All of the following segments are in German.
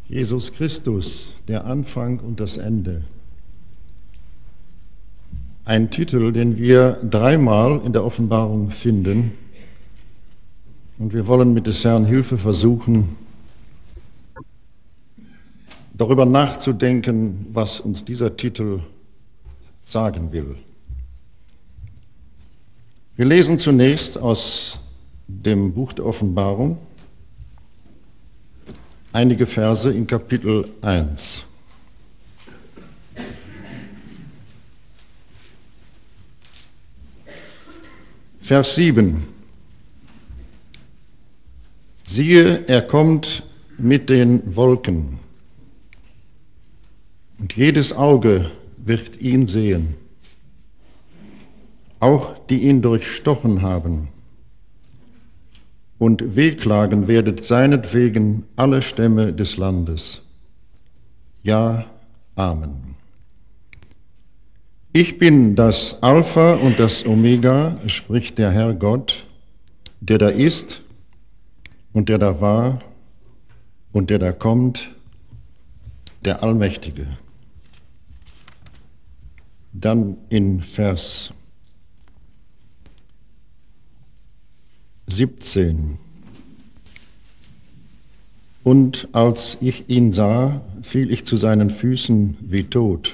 Jesus Christus, der Anfang und das Ende. Ein Titel, den wir dreimal in der Offenbarung finden. Und wir wollen mit des Herrn Hilfe versuchen, darüber nachzudenken, was uns dieser Titel sagen will. Wir lesen zunächst aus dem Buch der Offenbarung einige Verse in Kapitel 1. Vers 7. Siehe, er kommt mit den Wolken, und jedes Auge wird ihn sehen, auch die ihn durchstochen haben. Und wehklagen werdet seinetwegen alle Stämme des Landes. Ja, Amen. Ich bin das Alpha und das Omega, spricht der Herr Gott, der da ist und der da war und der da kommt, der Allmächtige. Dann in Vers 17. Und als ich ihn sah, fiel ich zu seinen Füßen wie tot.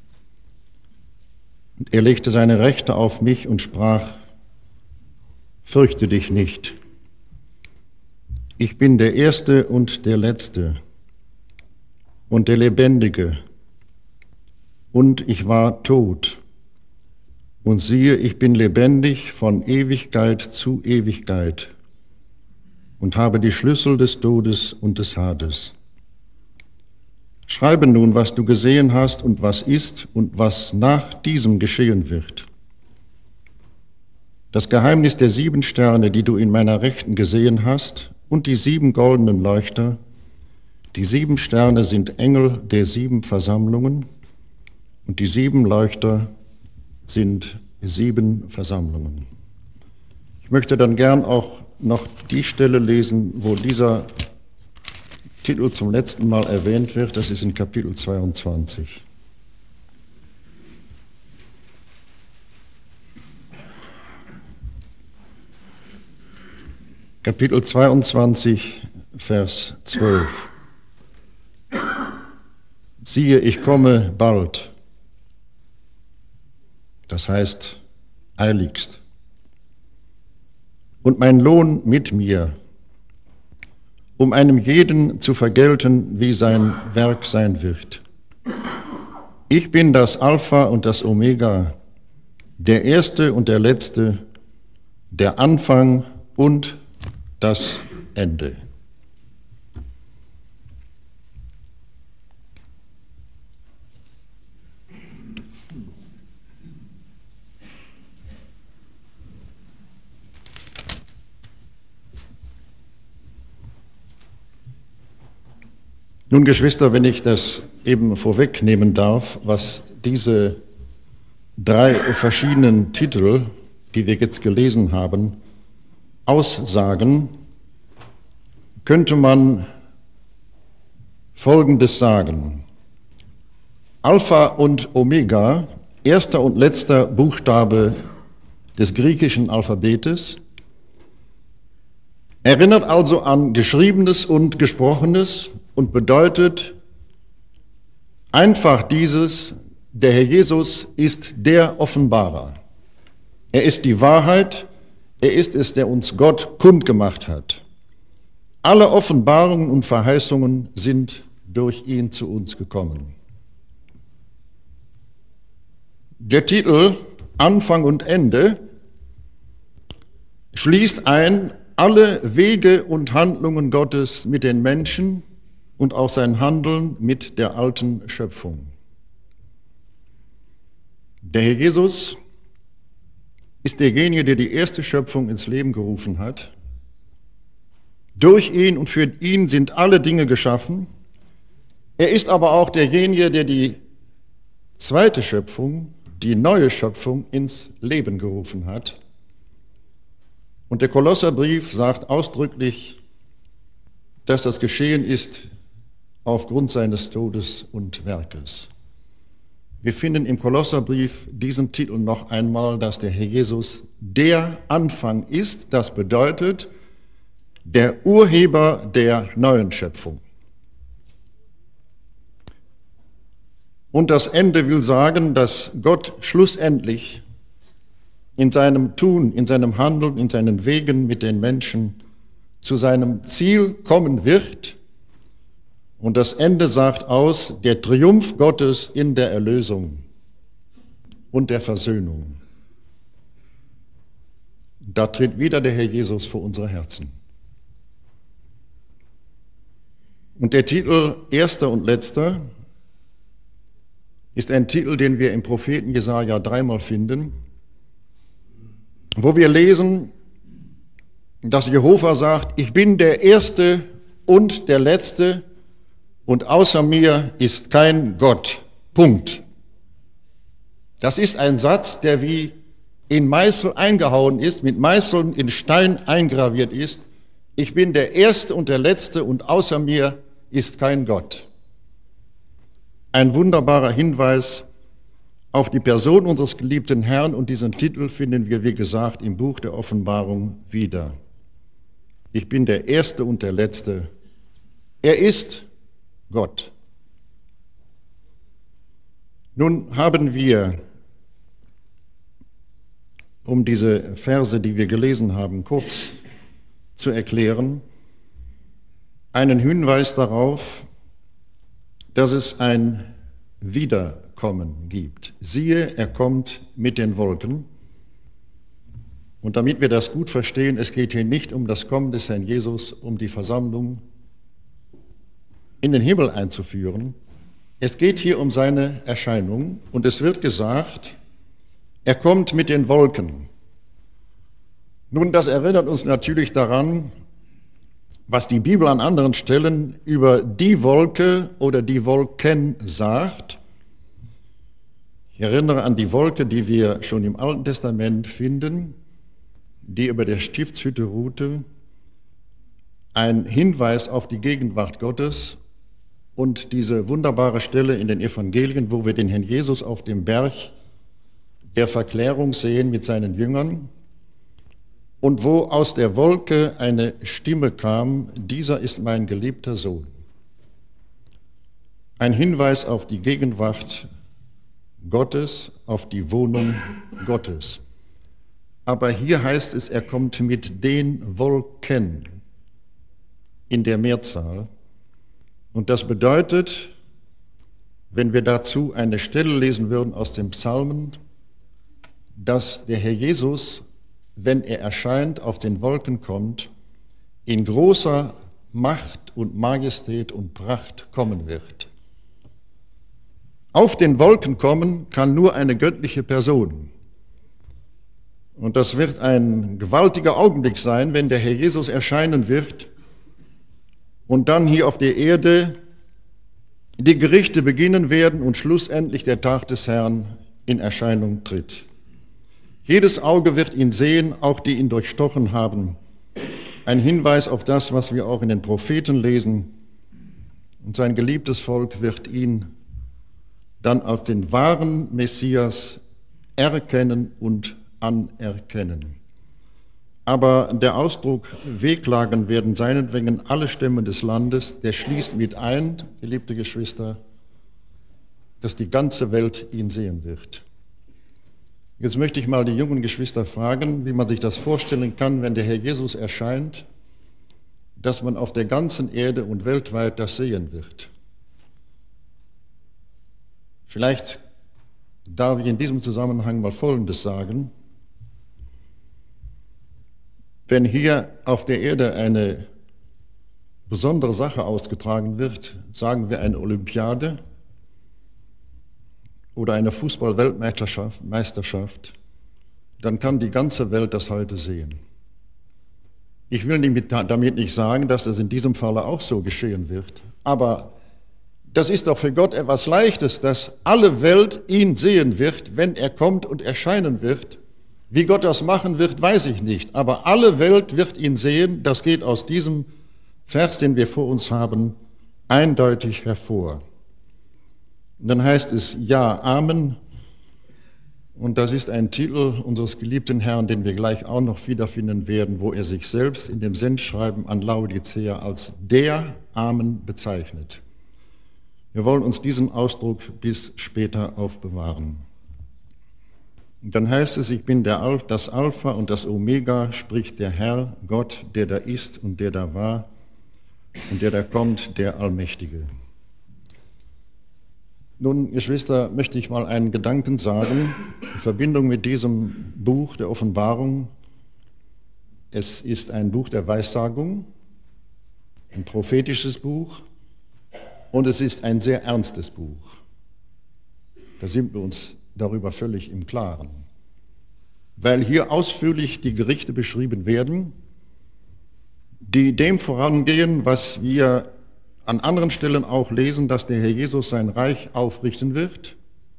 Und er legte seine Rechte auf mich und sprach: Fürchte dich nicht. Ich bin der Erste und der Letzte und der Lebendige. Und ich war tot. Und siehe, ich bin lebendig von Ewigkeit zu Ewigkeit und habe die Schlüssel des Todes und des Hades. Schreibe nun, was du gesehen hast und was ist und was nach diesem geschehen wird. Das Geheimnis der 7 Sterne, die du in meiner Rechten gesehen hast, und die 7 goldenen Leuchter. Die 7 Sterne sind Engel der 7 Versammlungen und die 7 Leuchter sind 7 Versammlungen. Ich möchte dann gern auch noch die Stelle lesen, wo dieser Titel zum letzten Mal erwähnt wird. Das ist in Kapitel 22. Kapitel 22, Vers 12. Siehe, ich komme bald. Das heißt, eiligst. Und mein Lohn mit mir, um einem jeden zu vergelten, wie sein Werk sein wird. Ich bin das Alpha und das Omega, der Erste und der Letzte, der Anfang und das Ende. Nun, Geschwister, wenn ich das eben vorwegnehmen darf, was diese 3 verschiedenen Titel, die wir jetzt gelesen haben, aussagen, könnte man Folgendes sagen. Alpha und Omega, erster und letzter Buchstabe des griechischen Alphabetes, erinnert also an Geschriebenes und Gesprochenes und bedeutet einfach dieses: Der Herr Jesus ist der Offenbarer. Er ist die Wahrheit, er ist es, der uns Gott kundgemacht hat. Alle Offenbarungen und Verheißungen sind durch ihn zu uns gekommen. Der Titel Anfang und Ende schließt ein alle Wege und Handlungen Gottes mit den Menschen und auch sein Handeln mit der alten Schöpfung. Der Herr Jesus ist derjenige, der die erste Schöpfung ins Leben gerufen hat. Durch ihn und für ihn sind alle Dinge geschaffen. Er ist aber auch derjenige, der die zweite Schöpfung, die neue Schöpfung, ins Leben gerufen hat. Und der Kolosserbrief sagt ausdrücklich, dass das geschehen ist aufgrund seines Todes und Werkes. Wir finden im Kolosserbrief diesen Titel noch einmal, dass der Herr Jesus der Anfang ist. Das bedeutet, der Urheber der neuen Schöpfung. Und das Ende will sagen, dass Gott schlussendlich in seinem Tun, in seinem Handeln, in seinen Wegen mit den Menschen zu seinem Ziel kommen wird. Und das Ende sagt aus, der Triumph Gottes in der Erlösung und der Versöhnung. Da tritt wieder der Herr Jesus vor unsere Herzen. Und der Titel Erster und Letzter ist ein Titel, den wir im Propheten Jesaja 3-mal finden, wo wir lesen, dass Jehova sagt, ich bin der Erste und der Letzte und außer mir ist kein Gott. Punkt. Das ist ein Satz, der wie in Meißel eingehauen ist, mit Meißeln in Stein eingraviert ist. Ich bin der Erste und der Letzte und außer mir ist kein Gott. Ein wunderbarer Hinweis auf die Person unseres geliebten Herrn, und diesen Titel finden wir, wie gesagt, im Buch der Offenbarung wieder. Ich bin der Erste und der Letzte. Er ist Gott. Nun haben wir, um diese Verse, die wir gelesen haben, kurz zu erklären, einen Hinweis darauf, dass es ein Wiederkommen gibt. Siehe, er kommt mit den Wolken. Und damit wir das gut verstehen, es geht hier nicht um das Kommen des Herrn Jesus, um die Versammlung in den Himmel einzuführen. Es geht hier um seine Erscheinung und es wird gesagt, er kommt mit den Wolken. Nun, das erinnert uns natürlich daran, was die Bibel an anderen Stellen über die Wolke oder die Wolken sagt. Ich erinnere an die Wolke, die wir schon im Alten Testament finden, die über der Stiftshütte ruhte, ein Hinweis auf die Gegenwart Gottes, und diese wunderbare Stelle in den Evangelien, wo wir den Herrn Jesus auf dem Berg der Verklärung sehen mit seinen Jüngern und wo aus der Wolke eine Stimme kam, dieser ist mein geliebter Sohn. Ein Hinweis auf die Gegenwart Gottes, auf die Wohnung Gottes. Aber hier heißt es, er kommt mit den Wolken in der Mehrzahl. Und das bedeutet, wenn wir dazu eine Stelle lesen würden aus dem Psalmen, dass der Herr Jesus, wenn er erscheint, auf den Wolken kommt, in großer Macht und Majestät und Pracht kommen wird. Auf den Wolken kommen kann nur eine göttliche Person. Und das wird ein gewaltiger Augenblick sein, wenn der Herr Jesus erscheinen wird und dann hier auf der Erde die Gerichte beginnen werden und schlussendlich der Tag des Herrn in Erscheinung tritt. Jedes Auge wird ihn sehen, auch die ihn durchstochen haben. Ein Hinweis auf das, was wir auch in den Propheten lesen. Und sein geliebtes Volk wird ihn dann als den wahren Messias erkennen und anerkennen. Aber der Ausdruck Wehklagen werden seinetwegen alle Stämme des Landes, der schließt mit ein, geliebte Geschwister, dass die ganze Welt ihn sehen wird. Jetzt möchte ich mal die jungen Geschwister fragen, wie man sich das vorstellen kann, wenn der Herr Jesus erscheint, dass man auf der ganzen Erde und weltweit das sehen wird. Vielleicht darf ich in diesem Zusammenhang mal Folgendes sagen. Wenn hier auf der Erde eine besondere Sache ausgetragen wird, sagen wir eine Olympiade oder eine Fußball-Weltmeisterschaft, dann kann die ganze Welt das heute sehen. Ich will damit nicht sagen, dass es in diesem Falle auch so geschehen wird, aber das ist doch für Gott etwas Leichtes, dass alle Welt ihn sehen wird, wenn er kommt und erscheinen wird. Wie Gott das machen wird, weiß ich nicht, aber alle Welt wird ihn sehen. Das geht aus diesem Vers, den wir vor uns haben, eindeutig hervor. Und dann heißt es Ja, Amen. Und das ist ein Titel unseres geliebten Herrn, den wir gleich auch noch wiederfinden werden, wo er sich selbst in dem Sendschreiben an Laodicea als der Amen bezeichnet. Wir wollen uns diesen Ausdruck bis später aufbewahren. Und dann heißt es, ich bin das Alpha und das Omega, spricht der Herr, Gott, der da ist und der da war und der da kommt, der Allmächtige. Nun, Geschwister, möchte ich mal einen Gedanken sagen in Verbindung mit diesem Buch der Offenbarung. Es ist ein Buch der Weissagung, ein prophetisches Buch und es ist ein sehr ernstes Buch. Da sind wir uns darüber völlig im Klaren, weil hier ausführlich die Gerichte beschrieben werden, die dem vorangehen, was wir an anderen Stellen auch lesen, dass der Herr Jesus sein Reich aufrichten wird,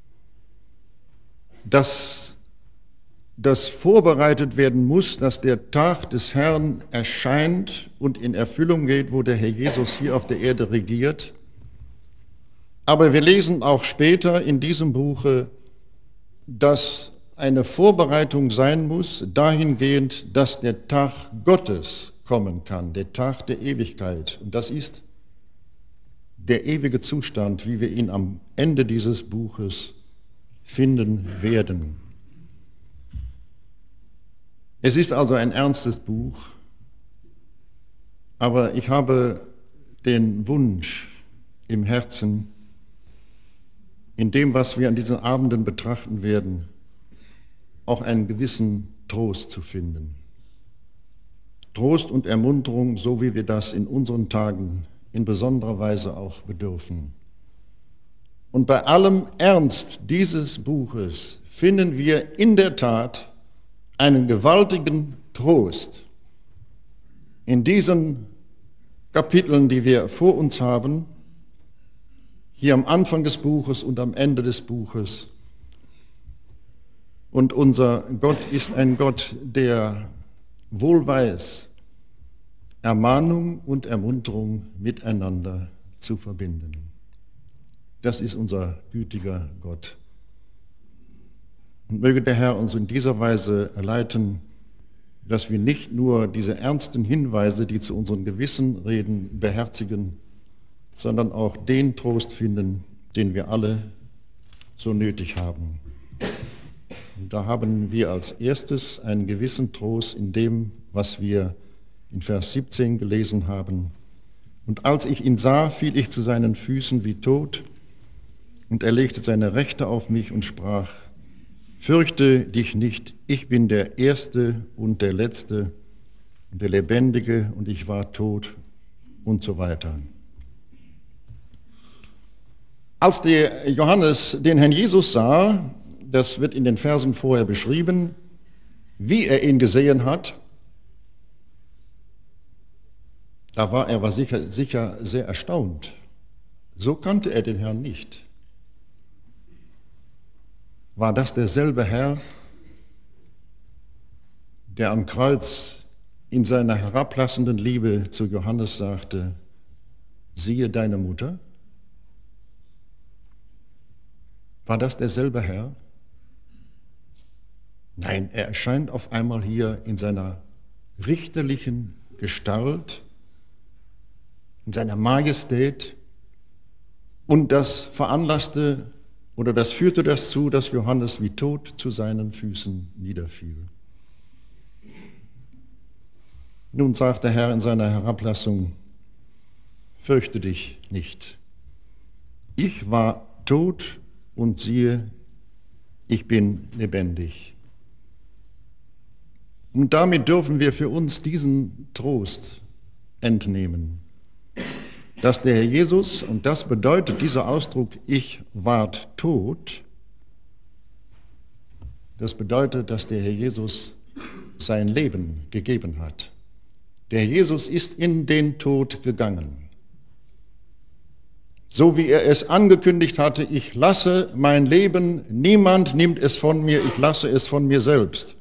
dass das vorbereitet werden muss, dass der Tag des Herrn erscheint und in Erfüllung geht, wo der Herr Jesus hier auf der Erde regiert. Aber wir lesen auch später in diesem Buche, dass eine Vorbereitung sein muss, dahingehend, dass der Tag Gottes kommen kann, der Tag der Ewigkeit. Und das ist der ewige Zustand, wie wir ihn am Ende dieses Buches finden werden. Es ist also ein ernstes Buch, aber ich habe den Wunsch im Herzen, in dem, was wir an diesen Abenden betrachten werden, auch einen gewissen Trost zu finden. Trost und Ermunterung, so wie wir das in unseren Tagen in besonderer Weise auch bedürfen. Und bei allem Ernst dieses Buches finden wir in der Tat einen gewaltigen Trost in diesen Kapiteln, die wir vor uns haben, hier am Anfang des Buches und am Ende des Buches. Und unser Gott ist ein Gott, der wohl weiß, Ermahnung und Ermunterung miteinander zu verbinden. Das ist unser gütiger Gott. Und möge der Herr uns in dieser Weise leiten, dass wir nicht nur diese ernsten Hinweise, die zu unseren Gewissen reden, beherzigen, sondern auch den Trost finden, den wir alle so nötig haben. Und da haben wir als erstes einen gewissen Trost in dem, was wir in Vers 17 gelesen haben. Und als ich ihn sah, fiel ich zu seinen Füßen wie tot, und er legte seine Rechte auf mich und sprach: Fürchte dich nicht, ich bin der Erste und der Letzte, der Lebendige, und ich war tot, und so weiter. Als der Johannes den Herrn Jesus sah, das wird in den Versen vorher beschrieben, wie er ihn gesehen hat, da war er sicher sehr erstaunt. So kannte er den Herrn nicht. War das derselbe Herr, der am Kreuz in seiner herablassenden Liebe zu Johannes sagte: Siehe deine Mutter? War das derselbe Herr? Nein, er erscheint auf einmal hier in seiner richterlichen Gestalt, in seiner Majestät, und das veranlasste oder das führte dazu, dass Johannes wie tot zu seinen Füßen niederfiel. Nun sagt der Herr in seiner Herablassung: Fürchte dich nicht. Ich war tot und siehe, ich bin lebendig. Und damit dürfen wir für uns diesen Trost entnehmen, dass der Herr Jesus, und das bedeutet dieser Ausdruck, ich ward tot, das bedeutet, dass der Herr Jesus sein Leben gegeben hat. Der Herr Jesus ist in den Tod gegangen. So wie er es angekündigt hatte: Ich lasse mein Leben, niemand nimmt es von mir, ich lasse es von mir selbst.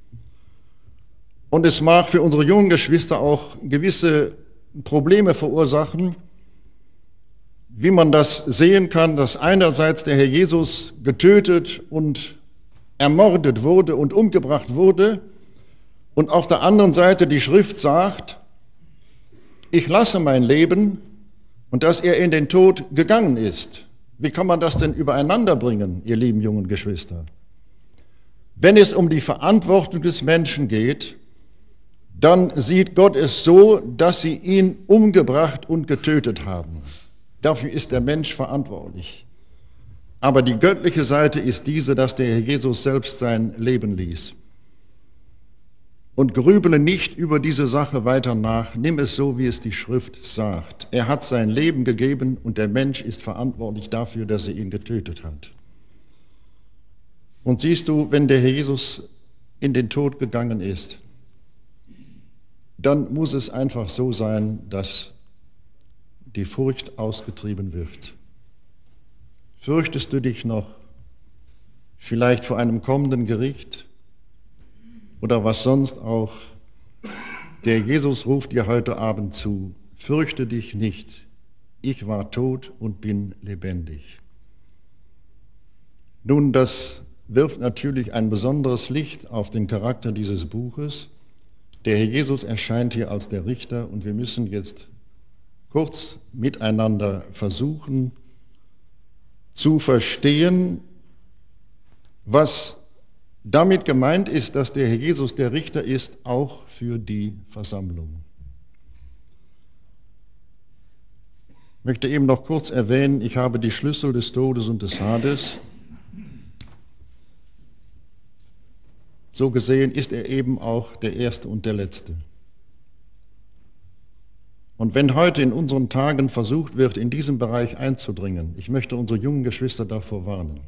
Und es mag für unsere jungen Geschwister auch gewisse Probleme verursachen, wie man das sehen kann, dass einerseits der Herr Jesus getötet und ermordet wurde und umgebracht wurde und auf der anderen Seite die Schrift sagt, ich lasse mein Leben und dass er in den Tod gegangen ist. Wie kann man das denn übereinander bringen, ihr lieben jungen Geschwister? Wenn es um die Verantwortung des Menschen geht, dann sieht Gott es so, dass sie ihn umgebracht und getötet haben. Dafür ist der Mensch verantwortlich. Aber die göttliche Seite ist diese, dass der Herr Jesus selbst sein Leben ließ. Und grübele nicht über diese Sache weiter nach, nimm es so, wie es die Schrift sagt. Er hat sein Leben gegeben und der Mensch ist verantwortlich dafür, dass er ihn getötet hat. Und siehst du, wenn der Herr Jesus in den Tod gegangen ist, dann muss es einfach so sein, dass die Furcht ausgetrieben wird. Fürchtest du dich noch vielleicht vor einem kommenden Gericht oder was sonst auch? Der Jesus ruft dir heute Abend zu, fürchte dich nicht, ich war tot und bin lebendig. Nun, das wirft natürlich ein besonderes Licht auf den Charakter dieses Buches. Der Herr Jesus erscheint hier als der Richter und wir müssen jetzt kurz miteinander versuchen zu verstehen, was damit gemeint ist, dass der Herr Jesus der Richter ist, auch für die Versammlung. Ich möchte eben noch kurz erwähnen, ich habe die Schlüssel des Todes und des Hades. So gesehen ist er eben auch der Erste und der Letzte. Und wenn heute in unseren Tagen versucht wird, in diesen Bereich einzudringen, ich möchte unsere jungen Geschwister davor warnen.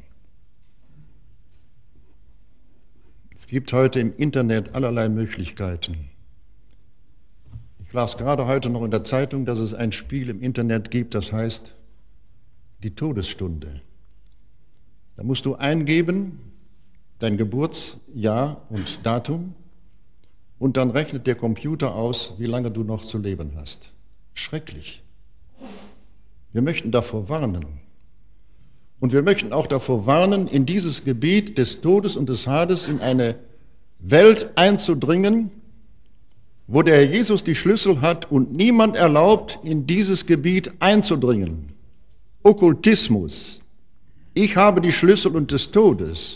Es gibt heute im Internet allerlei Möglichkeiten. Ich las gerade heute noch in der Zeitung, dass es ein Spiel im Internet gibt, das heißt die Todesstunde. Da musst du eingeben, dein Geburtsjahr und Datum, und dann rechnet der Computer aus, wie lange du noch zu leben hast. Schrecklich. Wir möchten davor warnen. Und wir möchten auch davor warnen, in dieses Gebiet des Todes und des Hades, in eine Welt einzudringen, wo der Herr Jesus die Schlüssel hat und niemand erlaubt, in dieses Gebiet einzudringen. Okkultismus. Ich habe die Schlüssel und des Todes.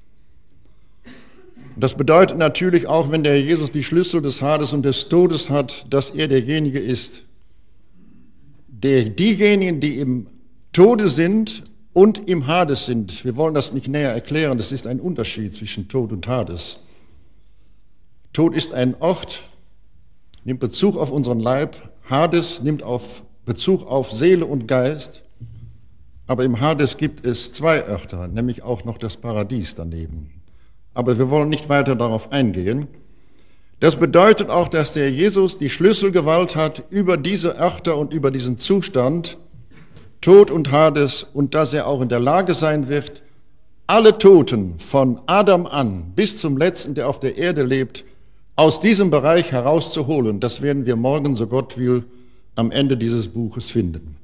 Das bedeutet natürlich auch, wenn der Herr Jesus die Schlüssel des Hades und des Todes hat, dass er derjenige ist, der diejenigen, die im Tode sind und im Hades sind. Wir wollen das nicht näher erklären, das ist ein Unterschied zwischen Tod und Hades. Tod ist ein Ort, nimmt Bezug auf unseren Leib, Hades nimmt Bezug auf Seele und Geist, aber im Hades gibt es zwei Örter, nämlich auch noch das Paradies daneben. Aber wir wollen nicht weiter darauf eingehen. Das bedeutet auch, dass der Jesus die Schlüsselgewalt hat über diese Örter und über diesen Zustand, Tod und Hades, und dass er auch in der Lage sein wird, alle Toten von Adam an bis zum Letzten, der auf der Erde lebt, aus diesem Bereich herauszuholen. Das werden wir morgen, so Gott will, am Ende dieses Buches finden.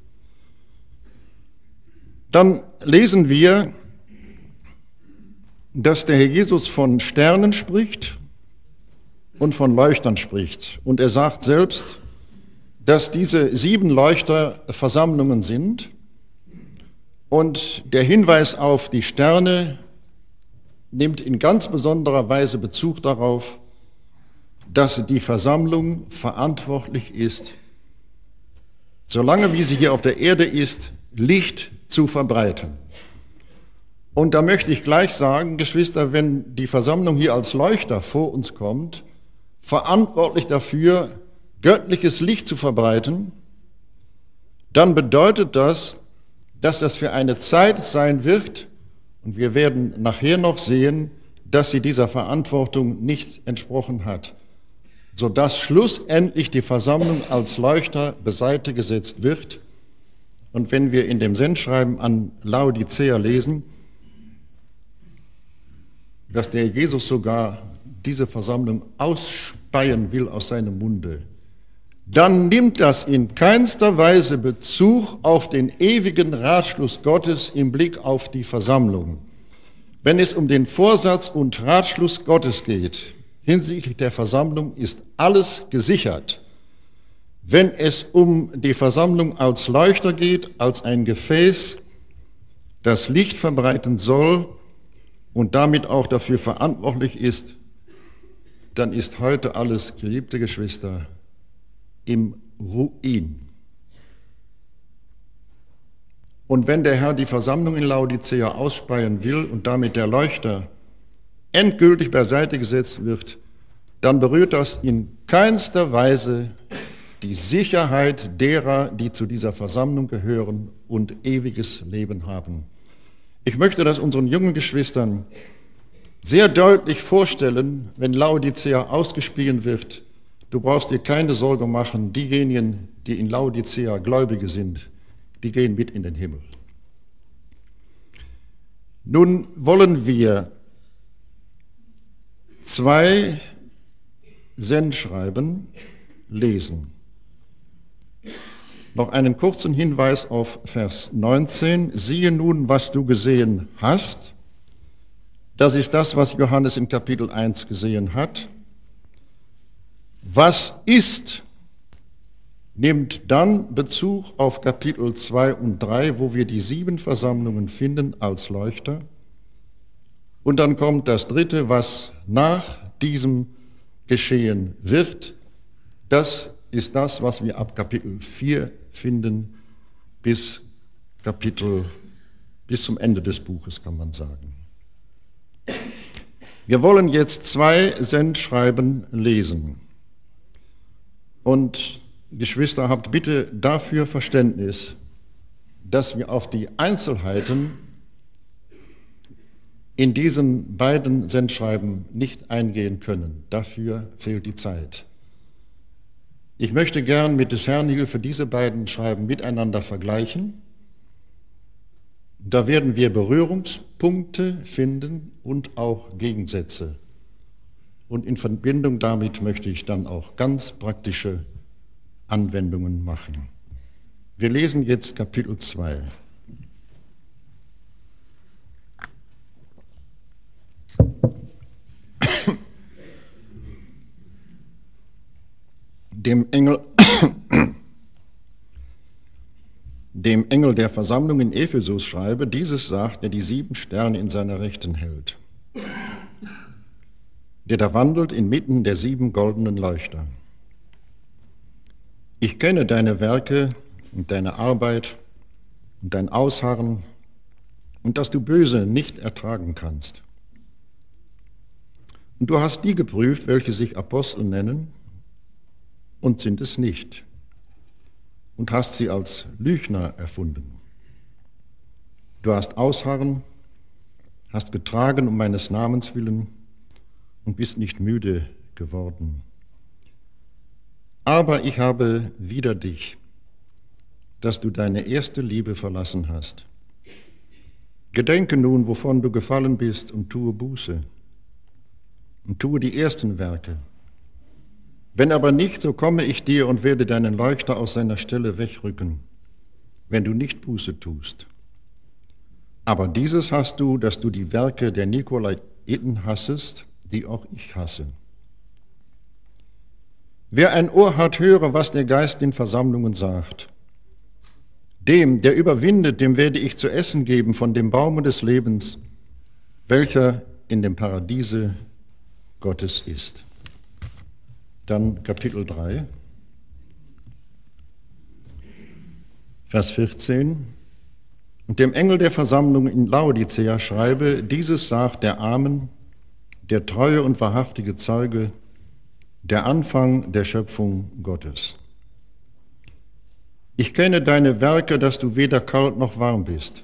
Dann lesen wir, dass der Herr Jesus von Sternen spricht und von Leuchtern spricht. Und er sagt selbst, dass diese 7 Leuchter Versammlungen sind. Und der Hinweis auf die Sterne nimmt in ganz besonderer Weise Bezug darauf, dass die Versammlung verantwortlich ist, solange wie sie hier auf der Erde ist, Licht zu verbreiten. Und da möchte ich gleich sagen, Geschwister, wenn die Versammlung hier als Leuchter vor uns kommt, verantwortlich dafür, göttliches Licht zu verbreiten, dann bedeutet das, dass das für eine Zeit sein wird, und wir werden nachher noch sehen, dass sie dieser Verantwortung nicht entsprochen hat, sodass schlussendlich die Versammlung als Leuchter beiseite gesetzt wird. Und wenn wir in dem Sendschreiben an Laodicea lesen, dass der Jesus sogar diese Versammlung ausspeien will aus seinem Munde, dann nimmt das in keinster Weise Bezug auf den ewigen Ratschluss Gottes im Blick auf die Versammlung. Wenn es um den Vorsatz und Ratschluss Gottes geht, hinsichtlich der Versammlung ist alles gesichert. Wenn es um die Versammlung als Leuchter geht, als ein Gefäß, das Licht verbreiten soll und damit auch dafür verantwortlich ist, dann ist heute alles, geliebte Geschwister, im Ruin. Und wenn der Herr die Versammlung in Laodicea ausspeien will und damit der Leuchter endgültig beiseite gesetzt wird, dann berührt das in keinster Weise die Sicherheit derer, die zu dieser Versammlung gehören und ewiges Leben haben. Ich möchte das unseren jungen Geschwistern sehr deutlich vorstellen, wenn Laodicea ausgespien wird. Du brauchst dir keine Sorge machen, diejenigen, die in Laodicea Gläubige sind, die gehen mit in den Himmel. Nun wollen wir 2 Sendschreiben lesen. Noch einen kurzen Hinweis auf Vers 19. Siehe nun, was du gesehen hast. Das ist das, was Johannes in Kapitel 1 gesehen hat. Was ist, nimmt dann Bezug auf Kapitel 2 und 3, wo wir die 7 Versammlungen finden als Leuchter. Und dann kommt das 3., was nach diesem geschehen wird. Das ist das, was wir ab Kapitel 4 finden, bis zum Ende des Buches, kann man sagen. Wir wollen jetzt 2 Sendschreiben lesen. Und Geschwister, habt bitte dafür Verständnis, dass wir auf die Einzelheiten in diesen beiden Sendschreiben nicht eingehen können. Dafür fehlt die Zeit. Ich möchte gern mit des Herrn Hilfe diese beiden Schreiben miteinander vergleichen. Da werden wir Berührungspunkte finden und auch Gegensätze. Und in Verbindung damit möchte ich dann auch ganz praktische Anwendungen machen. Wir lesen jetzt Kapitel 2. Dem Engel der Versammlung in Ephesus schreibe, dieses sagt, der die 7 Sterne in seiner Rechten hält, der da wandelt inmitten der 7 goldenen Leuchter. Ich kenne deine Werke und deine Arbeit und dein Ausharren und dass du Böse nicht ertragen kannst. Und du hast die geprüft, welche sich Apostel nennen und sind es nicht, und hast sie als Lügner erfunden. Du hast Ausharren, hast getragen um meines Namens willen und bist nicht müde geworden. Aber ich habe wider dich, dass du deine erste Liebe verlassen hast. Gedenke nun, wovon du gefallen bist, und tue Buße und tue die ersten Werke. Wenn aber nicht, so komme ich dir und werde deinen Leuchter aus seiner Stelle wegrücken, wenn du nicht Buße tust. Aber dieses hast du, dass du die Werke der Nikolaiten hassest, die auch ich hasse. Wer ein Ohr hat, höre, was der Geist den Versammlungen sagt. Dem, der überwindet, dem werde ich zu essen geben von dem Baume des Lebens, welcher in dem Paradiese Gottes ist. Dann Kapitel 3, Vers 14. Und dem Engel der Versammlung in Laodicea schreibe, dieses sagt der Amen, der treue und wahrhaftige Zeuge, der Anfang der Schöpfung Gottes. Ich kenne deine Werke, dass du weder kalt noch warm bist.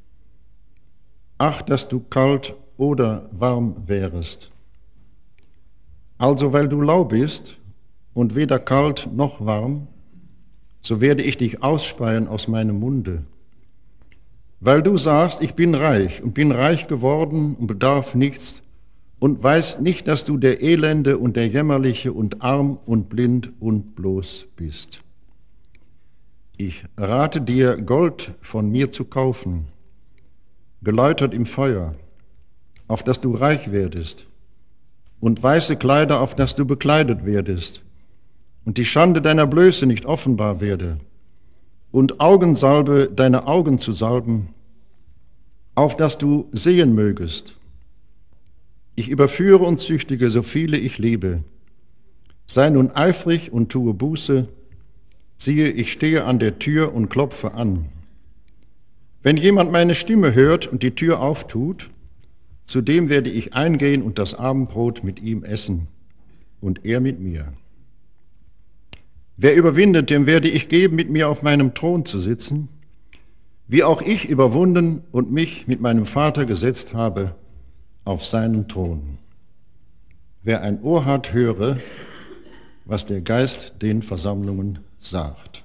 Ach, dass du kalt oder warm wärest. Also, weil du lau bist und weder kalt noch warm, so werde ich dich ausspeien aus meinem Munde. Weil du sagst, ich bin reich und bin reich geworden und bedarf nichts, und weißt nicht, dass du der Elende und der Jämmerliche und arm und blind und bloß bist. Ich rate dir, Gold von mir zu kaufen, geläutert im Feuer, auf dass du reich werdest, und weiße Kleider, auf dass du bekleidet werdest, und die Schande deiner Blöße nicht offenbar werde, und Augensalbe deine Augen zu salben, auf dass du sehen mögest. Ich überführe und züchtige, so viele ich liebe. Sei nun eifrig und tue Buße. Siehe, ich stehe an der Tür und klopfe an. Wenn jemand meine Stimme hört und die Tür auftut, zu dem werde ich eingehen und das Abendbrot mit ihm essen und er mit mir. Wer überwindet, dem werde ich geben, mit mir auf meinem Thron zu sitzen, wie auch ich überwunden und mich mit meinem Vater gesetzt habe auf seinen Thron. Wer ein Ohr hat, höre, was der Geist den Versammlungen sagt.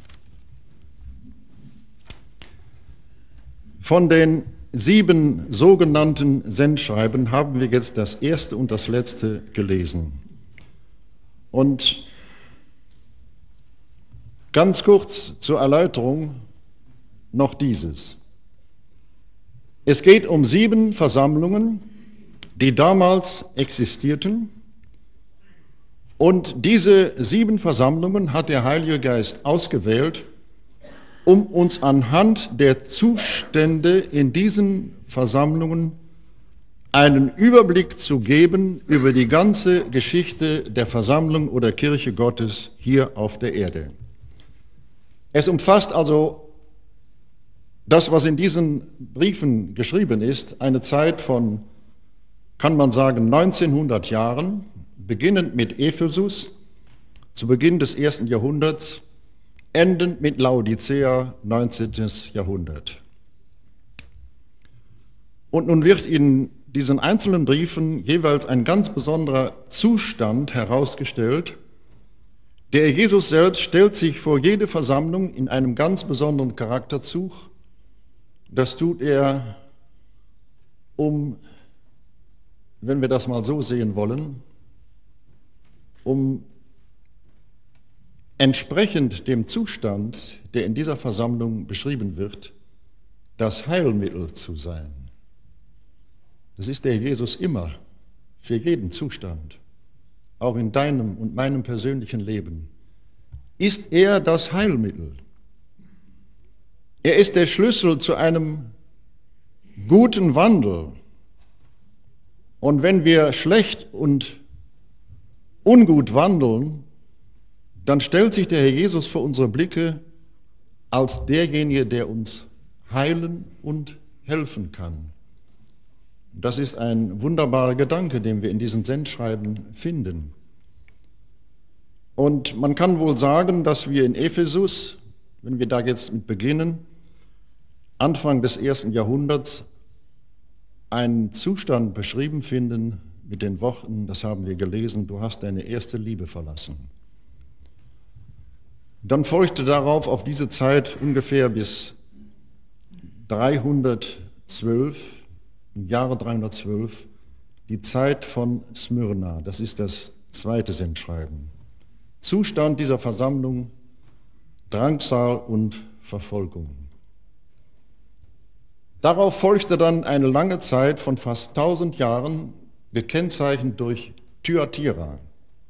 Von den 7 sogenannten Sendschreiben haben wir jetzt das erste und das letzte gelesen. Und ganz kurz zur Erläuterung noch dieses. Es geht um 7 Versammlungen, die damals existierten. Und diese 7 Versammlungen hat der Heilige Geist ausgewählt, um uns anhand der Zustände in diesen Versammlungen einen Überblick zu geben über die ganze Geschichte der Versammlung oder Kirche Gottes hier auf der Erde. Es umfasst also das, was in diesen Briefen geschrieben ist, eine Zeit von, kann man sagen, 1900 Jahren, beginnend mit Ephesus zu Beginn des 1. Jahrhunderts, endend mit Laodicea, 19. Jahrhundert. Und nun wird in diesen einzelnen Briefen jeweils ein ganz besonderer Zustand herausgestellt. Der Jesus selbst stellt sich vor jede Versammlung in einem ganz besonderen Charakterzug. Das tut er, um, wenn wir das mal so sehen wollen, um entsprechend dem Zustand, der in dieser Versammlung beschrieben wird, das Heilmittel zu sein. Das ist der Jesus immer, für jeden Zustand, auch in deinem und meinem persönlichen Leben. Ist er das Heilmittel? Er ist der Schlüssel zu einem guten Wandel. Und wenn wir schlecht und ungut wandeln, dann stellt sich der Herr Jesus vor unsere Blicke als derjenige, der uns heilen und helfen kann. Das ist ein wunderbarer Gedanke, den wir in diesen Sendschreiben finden. Und man kann wohl sagen, dass wir in Ephesus, wenn wir da jetzt mit beginnen, Anfang des 1. Jahrhunderts einen Zustand beschrieben finden mit den Worten, das haben wir gelesen, du hast deine erste Liebe verlassen. Dann folgte darauf auf diese Zeit ungefähr bis 312, im Jahre 312, die Zeit von Smyrna. Das ist das zweite Sendschreiben. Zustand dieser Versammlung, Drangsal und Verfolgung. Darauf folgte dann eine lange Zeit von fast 1000 Jahren, gekennzeichnet durch Thyatira.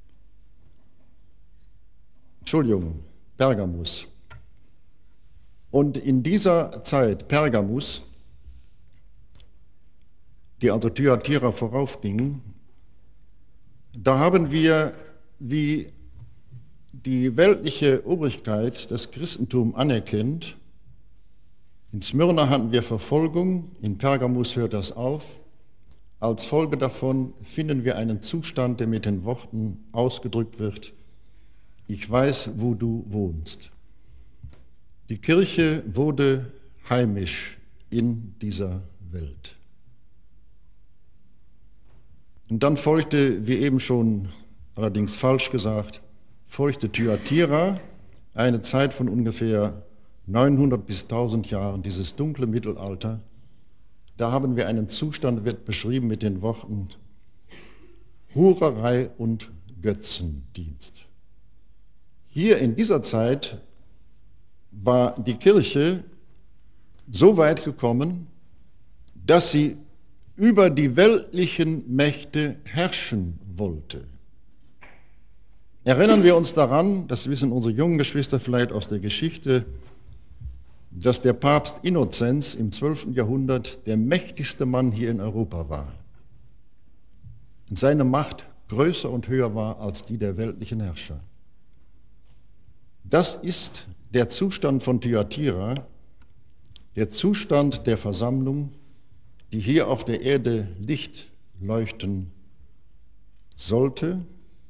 Pergamus. Und in dieser Zeit, Pergamus, die also Thyatira voraufging, da haben wir, wie die weltliche Obrigkeit das Christentum anerkennt. In Smyrna hatten wir Verfolgung, in Pergamus hört das auf. Als Folge davon finden wir einen Zustand, der mit den Worten ausgedrückt wird: Ich weiß, wo du wohnst. Die Kirche wurde heimisch in dieser Welt. Und dann folgte, wie eben schon, allerdings falsch gesagt, folgte Thyatira, eine Zeit von ungefähr 900 bis 1000 Jahren, dieses dunkle Mittelalter. Da haben wir einen Zustand, wird beschrieben mit den Worten: Hurerei und Götzendienst. Hier in dieser Zeit war die Kirche so weit gekommen, dass sie über die weltlichen Mächte herrschen wollte. Erinnern wir uns daran, das wissen unsere jungen Geschwister vielleicht aus der Geschichte, dass der Papst Innozenz im 12. Jahrhundert der mächtigste Mann hier in Europa war. Und seine Macht größer und höher war als die der weltlichen Herrscher. Das ist der Zustand von Thyatira, der Zustand der Versammlung, die hier auf der Erde Licht leuchten sollte,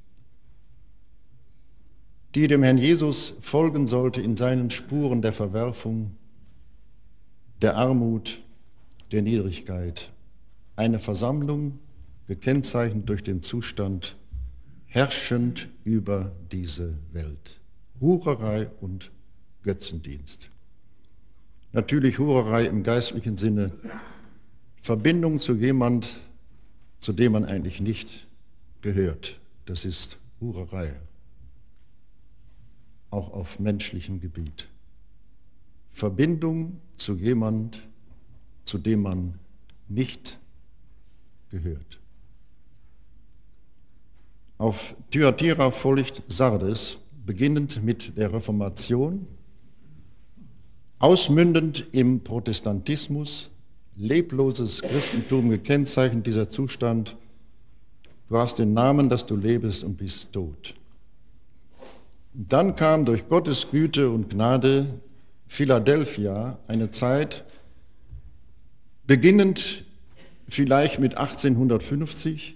die dem Herrn Jesus folgen sollte in seinen Spuren der Verwerfung, der Armut, der Niedrigkeit. Eine Versammlung, gekennzeichnet durch den Zustand, herrschend über diese Welt. Hurerei und Götzendienst. Natürlich Hurerei im geistlichen Sinne, Verbindung zu jemand, zu dem man eigentlich nicht gehört. Das ist Hurerei, auch auf menschlichem Gebiet. Verbindung zu jemand, zu dem man nicht gehört. Auf Thyatira folgt Sardes, beginnend mit der Reformation, ausmündend im Protestantismus, lebloses Christentum gekennzeichnet dieser Zustand, du hast den Namen, dass du lebst und bist tot. Dann kam durch Gottes Güte und Gnade Philadelphia, eine Zeit, beginnend vielleicht mit 1850.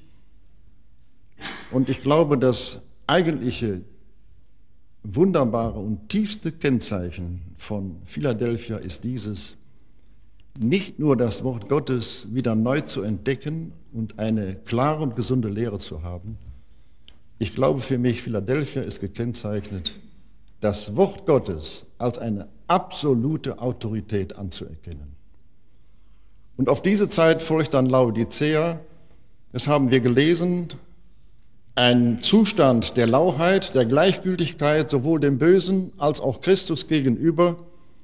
Und ich glaube, das eigentliche, wunderbare und tiefste Kennzeichen von Philadelphia ist dieses: nicht nur das Wort Gottes wieder neu zu entdecken und eine klare und gesunde Lehre zu haben. Ich glaube für mich, Philadelphia ist gekennzeichnet, das Wort Gottes als eine absolute Autorität anzuerkennen. Und auf diese Zeit folgt dann Laodicea, das haben wir gelesen, ein Zustand der Lauheit, der Gleichgültigkeit, sowohl dem Bösen als auch Christus gegenüber.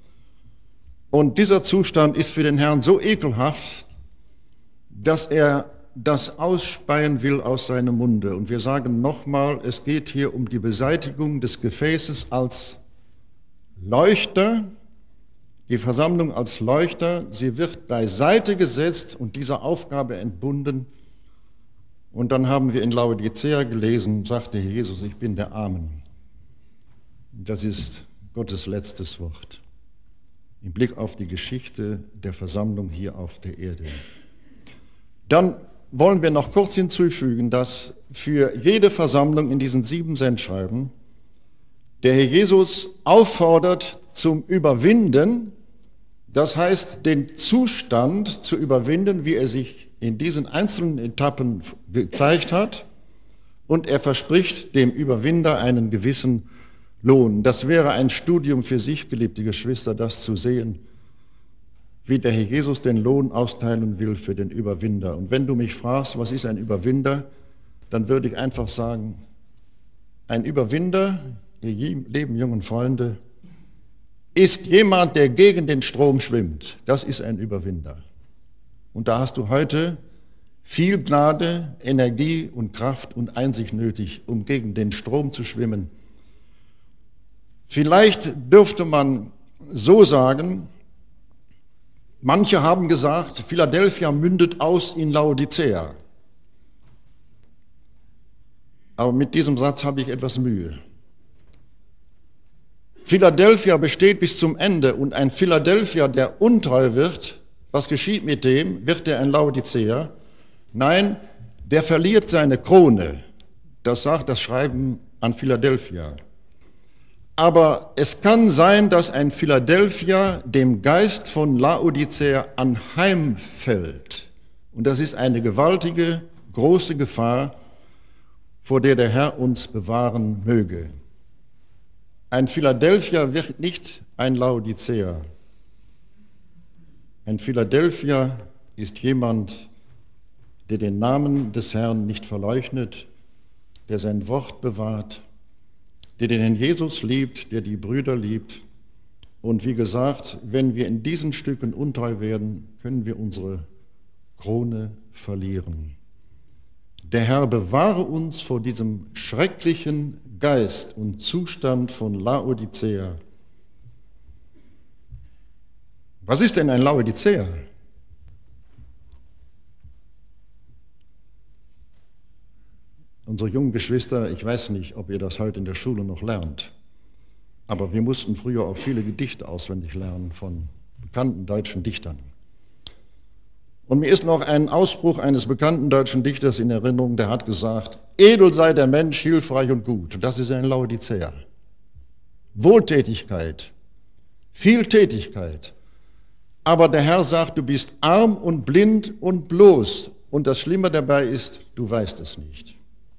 Und dieser Zustand ist für den Herrn so ekelhaft, dass er das ausspeien will aus seinem Munde. Und wir sagen nochmal, es geht hier um die Beseitigung des Gefäßes als Leuchter, die Versammlung als Leuchter. Sie wird beiseite gesetzt und dieser Aufgabe entbunden. Und dann haben wir in Laodicea gelesen, sagte Jesus, ich bin der Amen. Das ist Gottes letztes Wort im Blick auf die Geschichte der Versammlung hier auf der Erde. Dann wollen wir noch kurz hinzufügen, dass für jede Versammlung in diesen 7 Sendschreiben der Herr Jesus auffordert zum Überwinden, das heißt, den Zustand zu überwinden, wie er sich in diesen einzelnen Etappen gezeigt hat, und er verspricht dem Überwinder einen gewissen Lohn. Das wäre ein Studium für sich, geliebte Geschwister, das zu sehen, wie der Herr Jesus den Lohn austeilen will für den Überwinder. Und wenn du mich fragst, was ist ein Überwinder, dann würde ich einfach sagen, ein Überwinder, ihr lieben jungen Freunde, ist jemand, der gegen den Strom schwimmt. Das ist ein Überwinder. Und da hast du heute viel Gnade, Energie und Kraft und Einsicht nötig, um gegen den Strom zu schwimmen. Vielleicht dürfte man so sagen, manche haben gesagt, Philadelphia mündet aus in Laodicea. Aber mit diesem Satz habe ich etwas Mühe. Philadelphia besteht bis zum Ende und ein Philadelphia, der untreu wird, was geschieht mit dem? Wird er ein Laodicea? Nein, der verliert seine Krone. Das sagt das Schreiben an Philadelphia. Aber es kann sein, dass ein Philadelphia dem Geist von Laodicea anheimfällt. Und das ist eine gewaltige, große Gefahr, vor der der Herr uns bewahren möge. Ein Philadelphia wird nicht ein Laodicea. Ein Philadelphia ist jemand, der den Namen des Herrn nicht verleugnet, der sein Wort bewahrt, der den Herrn Jesus liebt, der die Brüder liebt. Und wie gesagt, wenn wir in diesen Stücken untreu werden, können wir unsere Krone verlieren. Der Herr bewahre uns vor diesem schrecklichen Geist und Zustand von Laodicea. Was ist denn ein Laodicea? Unsere jungen Geschwister, ich weiß nicht, ob ihr das heute in der Schule noch lernt, aber wir mussten früher auch viele Gedichte auswendig lernen von bekannten deutschen Dichtern. Und mir ist noch ein Ausspruch eines bekannten deutschen Dichters in Erinnerung, der hat gesagt, edel sei der Mensch, hilfreich und gut. Und das ist ein Laodicea. Wohltätigkeit, viel Tätigkeit. Aber der Herr sagt, du bist arm und blind und bloß. Und das Schlimme dabei ist, du weißt es nicht.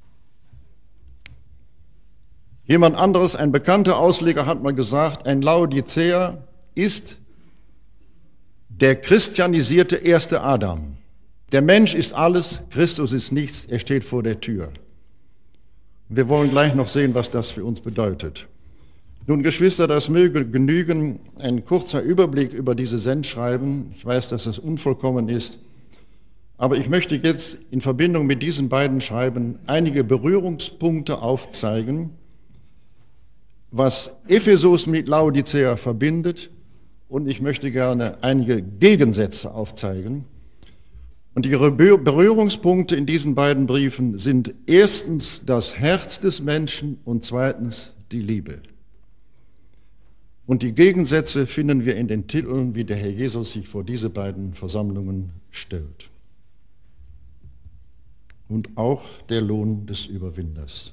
Jemand anderes, ein bekannter Ausleger, hat mal gesagt, ein Laodicea ist der christianisierte erste Adam. Der Mensch ist alles, Christus ist nichts, er steht vor der Tür. Wir wollen gleich noch sehen, was das für uns bedeutet. Nun, Geschwister, das möge genügen, ein kurzer Überblick über diese Sendschreiben. Ich weiß, dass das unvollkommen ist, aber ich möchte jetzt in Verbindung mit diesen beiden Schreiben einige Berührungspunkte aufzeigen, was Ephesus mit Laodicea verbindet, und ich möchte gerne einige Gegensätze aufzeigen. Und die Berührungspunkte in diesen beiden Briefen sind erstens das Herz des Menschen und zweitens die Liebe. Und die Gegensätze finden wir in den Titeln, wie der Herr Jesus sich vor diese beiden Versammlungen stellt. Und auch der Lohn des Überwinders.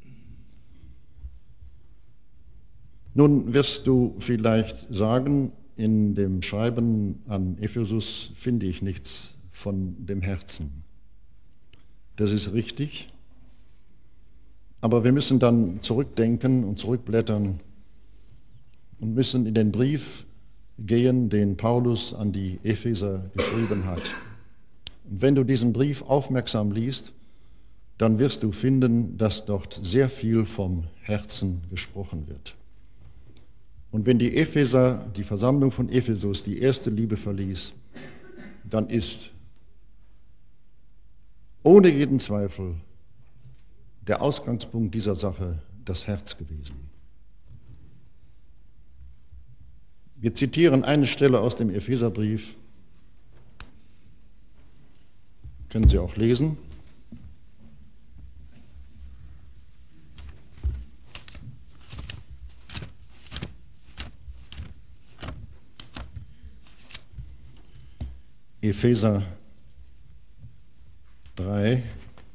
Nun wirst du vielleicht sagen, in dem Schreiben an Ephesus finde ich nichts von dem Herzen. Das ist richtig, aber wir müssen dann zurückdenken und zurückblättern und müssen in den Brief gehen, den Paulus an die Epheser geschrieben hat. Und wenn du diesen Brief aufmerksam liest, dann wirst du finden, dass dort sehr viel vom Herzen gesprochen wird. Und wenn die Epheser, die Versammlung von Ephesus, die erste Liebe verließ, dann ist ohne jeden Zweifel der Ausgangspunkt dieser Sache das Herz gewesen. Wir zitieren eine Stelle aus dem Epheserbrief, können Sie auch lesen. Epheser 3,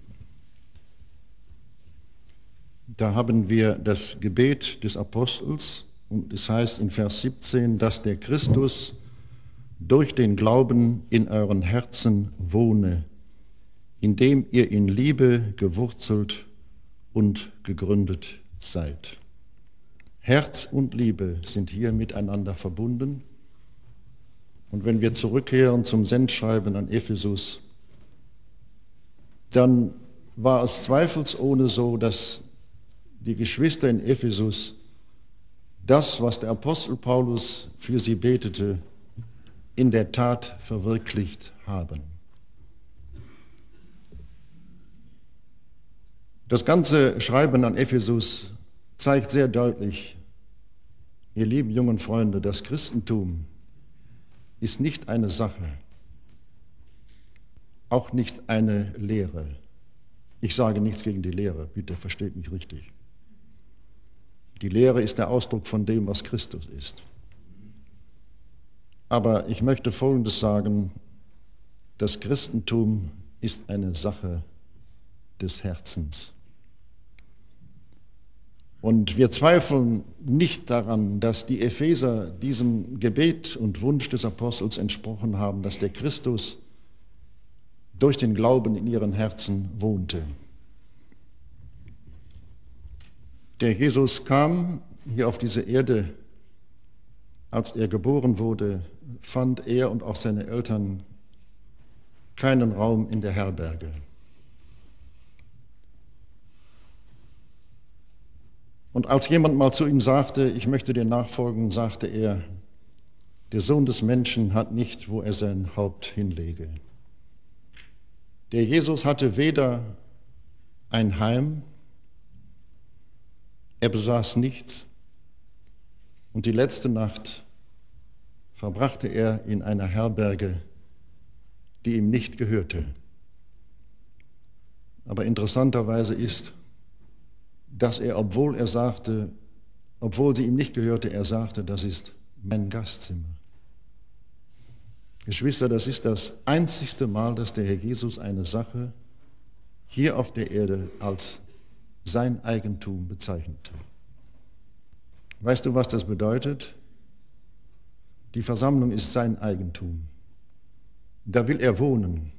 da haben wir das Gebet des Apostels und es heißt in Vers 17, dass der Christus durch den Glauben in euren Herzen wohne, indem ihr in Liebe gewurzelt und gegründet seid. Herz und Liebe sind hier miteinander verbunden. Und wenn wir zurückkehren zum Sendschreiben an Ephesus, dann war es zweifelsohne so, dass die Geschwister in Ephesus das, was der Apostel Paulus für sie betete, in der Tat verwirklicht haben. Das ganze Schreiben an Ephesus zeigt sehr deutlich, ihr lieben jungen Freunde, das Christentum ist nicht eine Sache, auch nicht eine Lehre. Ich sage nichts gegen die Lehre, bitte versteht mich richtig. Die Lehre ist der Ausdruck von dem, was Christus ist. Aber ich möchte Folgendes sagen, das Christentum ist eine Sache des Herzens. Und wir zweifeln nicht daran, dass die Epheser diesem Gebet und Wunsch des Apostels entsprochen haben, dass der Christus durch den Glauben in ihren Herzen wohnte. Der Jesus kam hier auf diese Erde, als er geboren wurde, fand er und auch seine Eltern keinen Raum in der Herberge. Und als jemand mal zu ihm sagte, ich möchte dir nachfolgen, sagte er, der Sohn des Menschen hat nicht, wo er sein Haupt hinlege. Der Jesus hatte weder ein Heim, er besaß nichts und die letzte Nacht verbrachte er in einer Herberge, die ihm nicht gehörte. Aber interessanterweise ist, dass er, obwohl sie ihm nicht gehörte, er sagte, das ist mein Gastzimmer. Geschwister, das ist das einzigste Mal, dass der Herr Jesus eine Sache hier auf der Erde als sein Eigentum bezeichnete. Weißt du, was das bedeutet? Die Versammlung ist sein Eigentum. Da will er wohnen.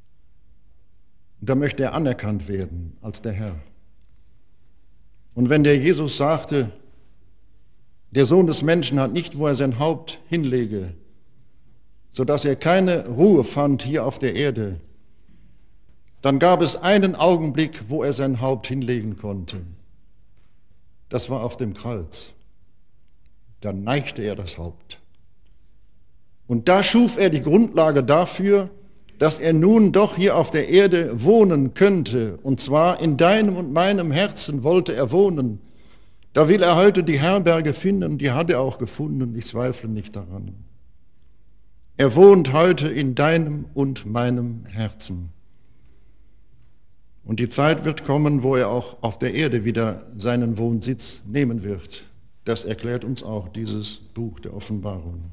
Da möchte er anerkannt werden als der Herr. Und wenn der Jesus sagte, der Sohn des Menschen hat nicht, wo er sein Haupt hinlege, sodass er keine Ruhe fand hier auf der Erde, dann gab es einen Augenblick, wo er sein Haupt hinlegen konnte. Das war auf dem Kreuz. Da neigte er das Haupt. Und da schuf er die Grundlage dafür, dass er nun doch hier auf der Erde wohnen könnte. Und zwar in deinem und meinem Herzen wollte er wohnen. Da will er heute die Herberge finden, die hat er auch gefunden, ich zweifle nicht daran. Er wohnt heute in deinem und meinem Herzen. Und die Zeit wird kommen, wo er auch auf der Erde wieder seinen Wohnsitz nehmen wird. Das erklärt uns auch dieses Buch der Offenbarung.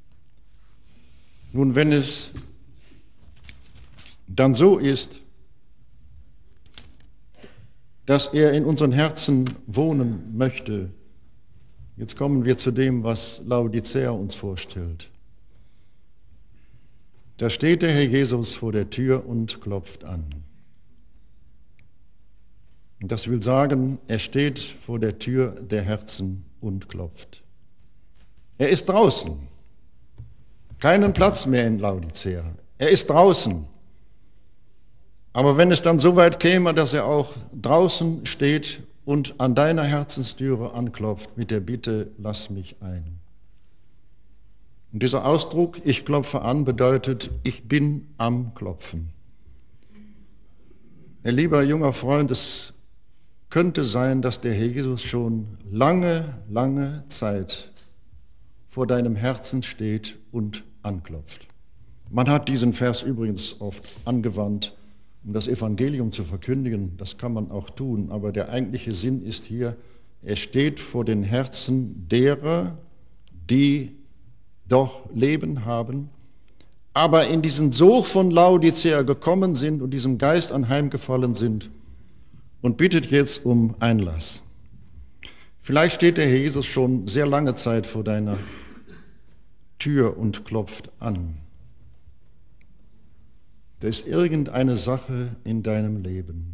Nun, wenn es dann so ist, dass er in unseren Herzen wohnen möchte, jetzt kommen wir zu dem, was Laodicea uns vorstellt. Da steht der Herr Jesus vor der Tür und klopft an. Und das will sagen, er steht vor der Tür der Herzen und klopft. Er ist draußen. Keinen Platz mehr in Laodicea. Er ist draußen. Aber wenn es dann so weit käme, dass er auch draußen steht und an deiner Herzenstüre anklopft mit der Bitte, lass mich ein. Und dieser Ausdruck, ich klopfe an, bedeutet, ich bin am Klopfen. Lieber junger Freund, es könnte sein, dass der Herr Jesus schon lange, lange Zeit vor deinem Herzen steht und anklopft. Man hat diesen Vers übrigens oft angewandt, um das Evangelium zu verkündigen. Das kann man auch tun, aber der eigentliche Sinn ist hier, er steht vor den Herzen derer, die doch Leben haben, aber in diesen Sog von Laodicea gekommen sind und diesem Geist anheimgefallen sind und bittet jetzt um Einlass. Vielleicht steht der Herr Jesus schon sehr lange Zeit vor deiner Tür und klopft an. Da ist irgendeine Sache in deinem Leben,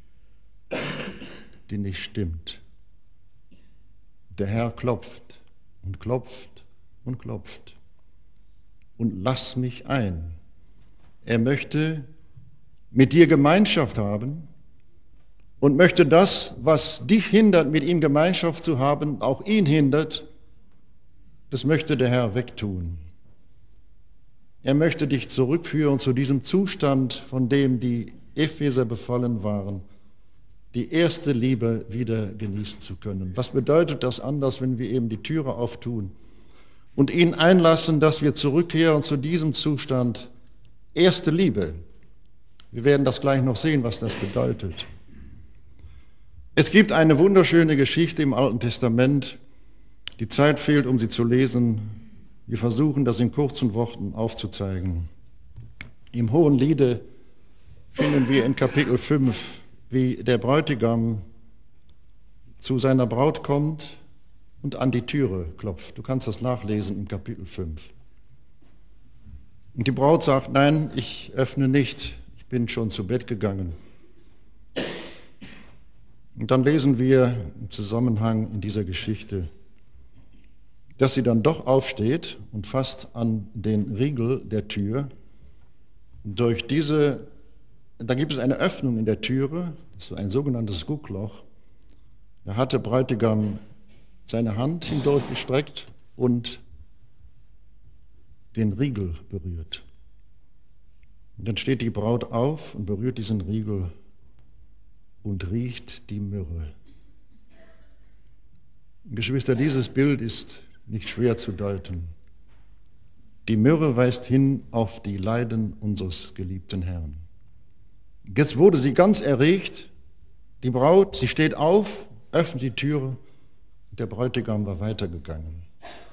die nicht stimmt. Der Herr klopft und klopft und klopft und lass mich ein. Er möchte mit dir Gemeinschaft haben und möchte das, was dich hindert, mit ihm Gemeinschaft zu haben, auch ihn hindert, das möchte der Herr wegtun. Er möchte dich zurückführen zu diesem Zustand, von dem die Epheser befallen waren, die erste Liebe wieder genießen zu können. Was bedeutet das anders, wenn wir eben die Türe auftun und ihn einlassen, dass wir zurückkehren zu diesem Zustand, erste Liebe? Wir werden das gleich noch sehen, was das bedeutet. Es gibt eine wunderschöne Geschichte im Alten Testament. Die Zeit fehlt, um sie zu lesen. Wir versuchen, das in kurzen Worten aufzuzeigen. Im Hohen Liede finden wir in Kapitel 5, wie der Bräutigam zu seiner Braut kommt und an die Türe klopft. Du kannst das nachlesen im Kapitel 5. Und die Braut sagt, nein, ich öffne nicht, ich bin schon zu Bett gegangen. Und dann lesen wir im Zusammenhang in dieser Geschichte, dass sie dann doch aufsteht und fasst an den Riegel der Tür Da gibt es eine Öffnung in der Türe, das ist ein sogenanntes Guckloch. Da hat der Bräutigam seine Hand hindurchgestreckt und den Riegel berührt. Und dann steht die Braut auf und berührt diesen Riegel und riecht die Myrrhe. Geschwister, dieses Bild ist nicht schwer zu deuten. Die Myrrhe weist hin auf die Leiden unseres geliebten Herrn. Jetzt wurde sie ganz erregt, die Braut, sie steht auf, öffnet die Türe, und der Bräutigam war weitergegangen.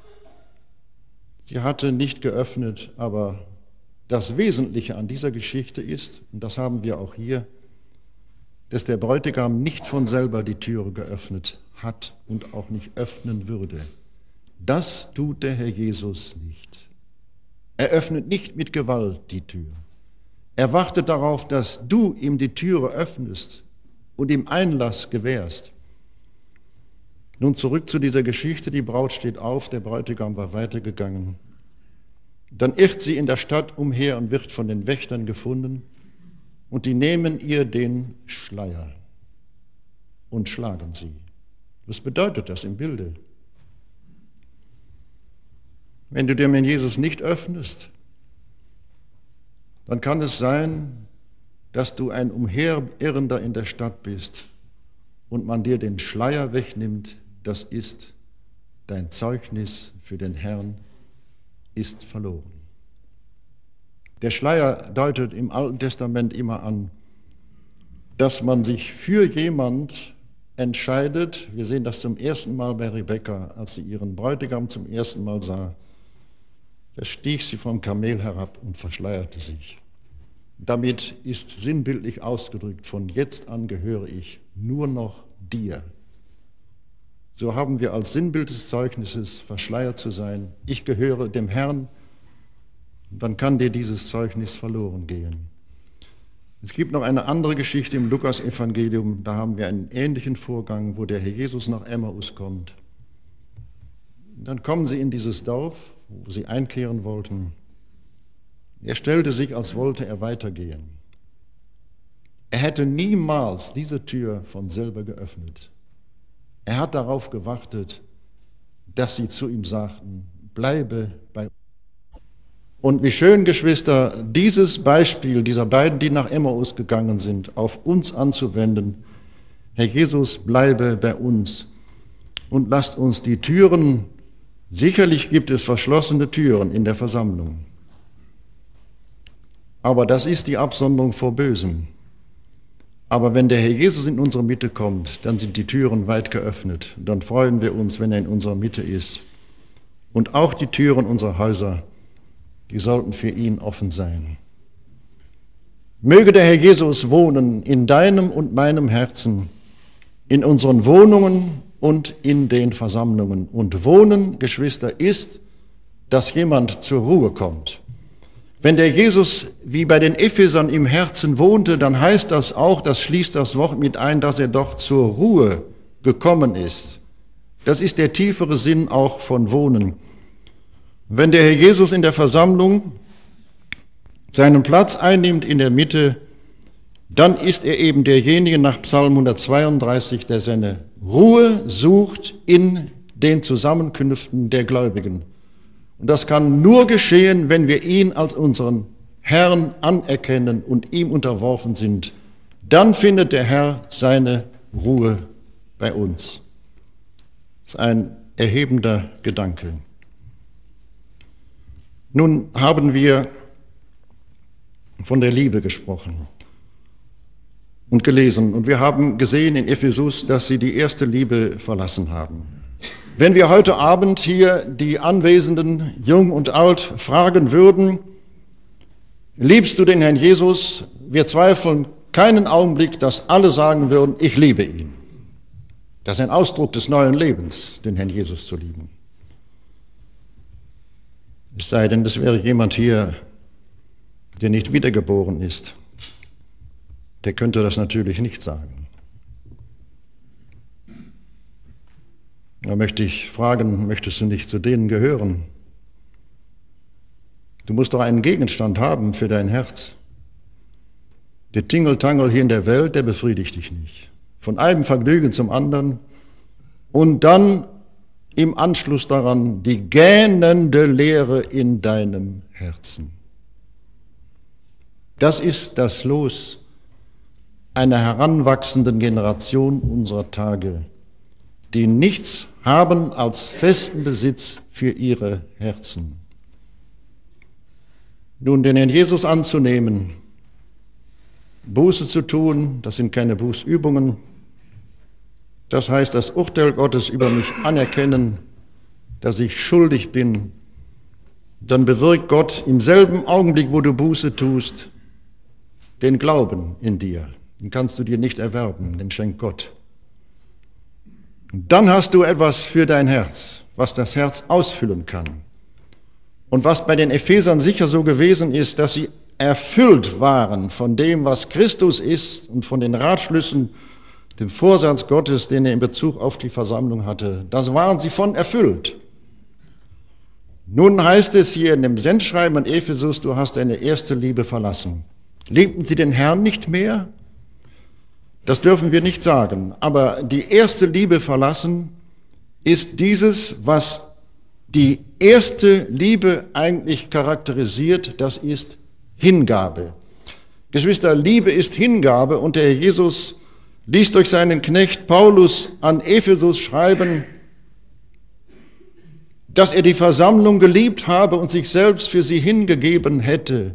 Sie hatte nicht geöffnet, aber das Wesentliche an dieser Geschichte ist, und das haben wir auch hier, dass der Bräutigam nicht von selber die Türe geöffnet hat und auch nicht öffnen würde. Das tut der Herr Jesus nicht. Er öffnet nicht mit Gewalt die Tür. Er wartet darauf, dass du ihm die Türe öffnest und ihm Einlass gewährst. Nun zurück zu dieser Geschichte. Die Braut steht auf, der Bräutigam war weitergegangen. Dann irrt sie in der Stadt umher und wird von den Wächtern gefunden. Und die nehmen ihr den Schleier und schlagen sie. Was bedeutet das im Bilde? Wenn du dem Herrn Jesus nicht öffnest, dann kann es sein, dass du ein Umherirrender in der Stadt bist und man dir den Schleier wegnimmt. Das ist dein Zeugnis für den Herrn, ist verloren. Der Schleier deutet im Alten Testament immer an, dass man sich für jemand entscheidet. Wir sehen das zum ersten Mal bei Rebekka, als sie ihren Bräutigam zum ersten Mal sah. Da stieg sie vom Kamel herab und verschleierte sich. Damit ist sinnbildlich ausgedrückt, von jetzt an gehöre ich nur noch dir. So haben wir als Sinnbild des Zeugnisses, verschleiert zu sein. Ich gehöre dem Herrn, dann kann dir dieses Zeugnis verloren gehen. Es gibt noch eine andere Geschichte im Lukas-Evangelium, da haben wir einen ähnlichen Vorgang, wo der Herr Jesus nach Emmaus kommt. Dann kommen sie in dieses Dorf, wo sie einkehren wollten. Er stellte sich, als wollte er weitergehen. Er hätte niemals diese Tür von selber geöffnet. Er hat darauf gewartet, dass sie zu ihm sagten, bleibe bei uns. Und wie schön, Geschwister, dieses Beispiel dieser beiden, die nach Emmaus gegangen sind, auf uns anzuwenden. Herr Jesus, bleibe bei uns und lasst uns die Türen, sicherlich gibt es verschlossene Türen in der Versammlung, aber das ist die Absonderung vor Bösem. Aber wenn der Herr Jesus in unsere Mitte kommt, dann sind die Türen weit geöffnet. Dann freuen wir uns, wenn er in unserer Mitte ist. Und auch die Türen unserer Häuser, die sollten für ihn offen sein. Möge der Herr Jesus wohnen in deinem und meinem Herzen, in unseren Wohnungen und in den Versammlungen. Und Wohnen, Geschwister, ist, dass jemand zur Ruhe kommt. Wenn der Jesus wie bei den Ephesern im Herzen wohnte, dann heißt das auch, das schließt das Wort mit ein, dass er doch zur Ruhe gekommen ist. Das ist der tiefere Sinn auch von Wohnen. Wenn der Herr Jesus in der Versammlung seinen Platz einnimmt in der Mitte, dann ist er eben derjenige nach Psalm 132, der seine Ruhe sucht in den Zusammenkünften der Gläubigen. Und das kann nur geschehen, wenn wir ihn als unseren Herrn anerkennen und ihm unterworfen sind. Dann findet der Herr seine Ruhe bei uns. Das ist ein erhebender Gedanke. Nun haben wir von der Liebe gesprochen und gelesen. Und wir haben gesehen in Ephesus, dass sie die erste Liebe verlassen haben. Wenn wir heute Abend hier die Anwesenden, jung und alt, fragen würden, liebst du den Herrn Jesus? Wir zweifeln keinen Augenblick, dass alle sagen würden, ich liebe ihn. Das ist ein Ausdruck des neuen Lebens, den Herrn Jesus zu lieben. Es sei denn, es wäre jemand hier, der nicht wiedergeboren ist. Der könnte das natürlich nicht sagen. Da möchte ich fragen, möchtest du nicht zu denen gehören? Du musst doch einen Gegenstand haben für dein Herz. Der Tingeltangel hier in der Welt, der befriedigt dich nicht. Von einem Vergnügen zum anderen und dann im Anschluss daran die gähnende Leere in deinem Herzen. Das ist das Los einer heranwachsenden Generation unserer Tage, die nichts haben als festen Besitz für ihre Herzen. Nun, den Herrn Jesus anzunehmen, Buße zu tun, das sind keine Bußübungen, das heißt das Urteil Gottes über mich anerkennen, dass ich schuldig bin, dann bewirkt Gott im selben Augenblick, wo du Buße tust, den Glauben in dir. Den kannst du dir nicht erwerben, den schenkt Gott. Und dann hast du etwas für dein Herz, was das Herz ausfüllen kann. Und was bei den Ephesern sicher so gewesen ist, dass sie erfüllt waren von dem, was Christus ist und von den Ratschlüssen, dem Vorsatz Gottes, den er in Bezug auf die Versammlung hatte. Das waren sie von erfüllt. Nun heißt es hier in dem Sendschreiben an Ephesus, du hast deine erste Liebe verlassen. Liebten sie den Herrn nicht mehr? Das dürfen wir nicht sagen. Aber die erste Liebe verlassen ist dieses, was die erste Liebe eigentlich charakterisiert, das ist Hingabe. Geschwister, Liebe ist Hingabe und der Herr Jesus ließ durch seinen Knecht Paulus an Ephesus schreiben, dass er die Versammlung geliebt habe und sich selbst für sie hingegeben hätte.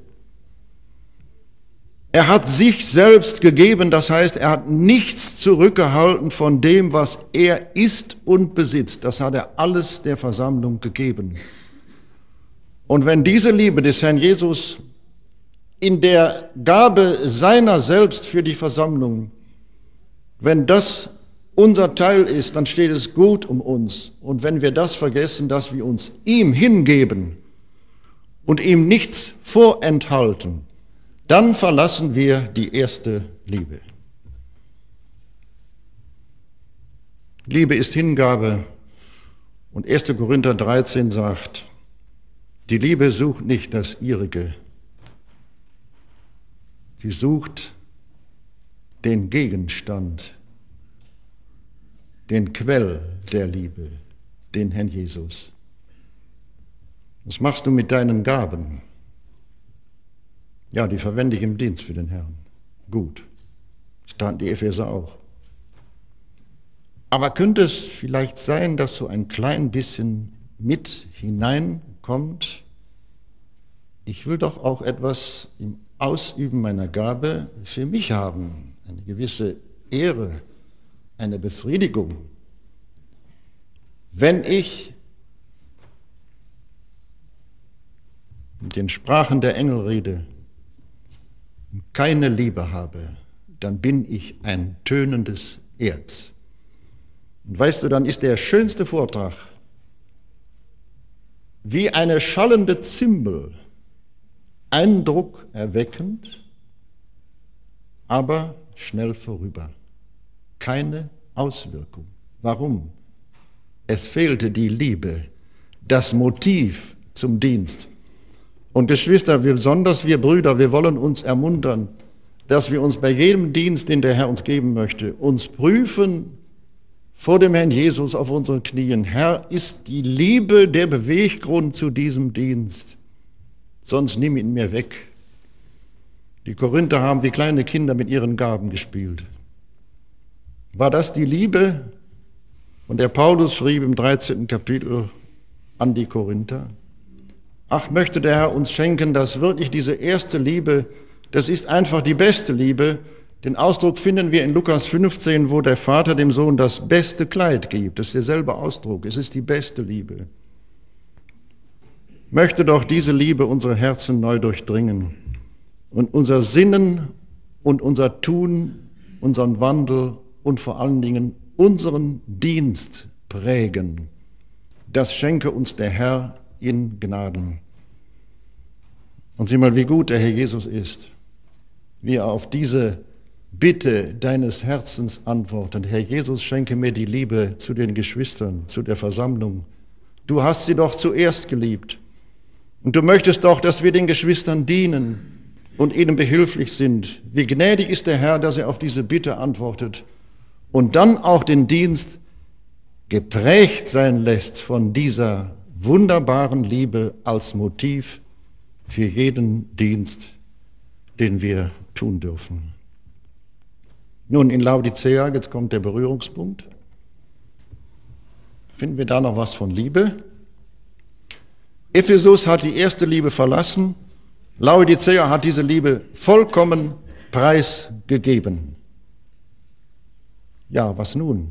Er hat sich selbst gegeben, das heißt, er hat nichts zurückgehalten von dem, was er ist und besitzt. Das hat er alles der Versammlung gegeben. Und wenn diese Liebe des Herrn Jesus in der Gabe seiner selbst für die Versammlung, wenn das unser Teil ist, dann steht es gut um uns. Und wenn wir das vergessen, dass wir uns ihm hingeben und ihm nichts vorenthalten, dann verlassen wir die erste Liebe. Liebe ist Hingabe und 1. Korinther 13 sagt, die Liebe sucht nicht das Ihrige, sie sucht den Gegenstand, den Quell der Liebe, den Herrn Jesus. Was machst du mit deinen Gaben? Ja, die verwende ich im Dienst für den Herrn. Gut. Das taten die Epheser auch. Aber könnte es vielleicht sein, dass so ein klein bisschen mit hineinkommt? Ich will doch auch etwas im Ausüben meiner Gabe für mich haben. Eine gewisse Ehre, eine Befriedigung. Wenn ich mit den Sprachen der Engel rede, keine Liebe habe, dann bin ich ein tönendes Erz. Und weißt du, dann ist der schönste Vortrag wie eine schallende Zimbel, Eindruck erweckend, aber schnell vorüber. Keine Auswirkung. Warum? Es fehlte die Liebe, das Motiv zum Dienst. Und Geschwister, besonders wir Brüder, wir wollen uns ermuntern, dass wir uns bei jedem Dienst, den der Herr uns geben möchte, uns prüfen vor dem Herrn Jesus auf unseren Knien. Herr, ist die Liebe der Beweggrund zu diesem Dienst? Sonst nimm ihn mir weg. Die Korinther haben wie kleine Kinder mit ihren Gaben gespielt. War das die Liebe? Und der Paulus schrieb im 13. Kapitel an die Korinther, ach, möchte der Herr uns schenken, dass wirklich diese erste Liebe, das ist einfach die beste Liebe. Den Ausdruck finden wir in Lukas 15, wo der Vater dem Sohn das beste Kleid gibt. Das ist derselbe Ausdruck, es ist die beste Liebe. Möchte doch diese Liebe unsere Herzen neu durchdringen und unser Sinnen und unser Tun, unseren Wandel und vor allen Dingen unseren Dienst prägen. Das schenke uns der Herr in Gnaden. Und sieh mal, wie gut der Herr Jesus ist, wie er auf diese Bitte deines Herzens antwortet. Herr Jesus, schenke mir die Liebe zu den Geschwistern, zu der Versammlung. Du hast sie doch zuerst geliebt. Und du möchtest doch, dass wir den Geschwistern dienen. und ihnen behilflich sind. Wie gnädig ist der Herr, dass er auf diese Bitte antwortet und dann auch den Dienst geprägt sein lässt von dieser wunderbaren Liebe als Motiv für jeden Dienst, den wir tun dürfen. Nun, in Laodicea, jetzt kommt der Berührungspunkt. Finden wir da noch was von Liebe? Ephesus hat die erste Liebe verlassen. Laodicea hat diese Liebe vollkommen preisgegeben. Ja, was nun?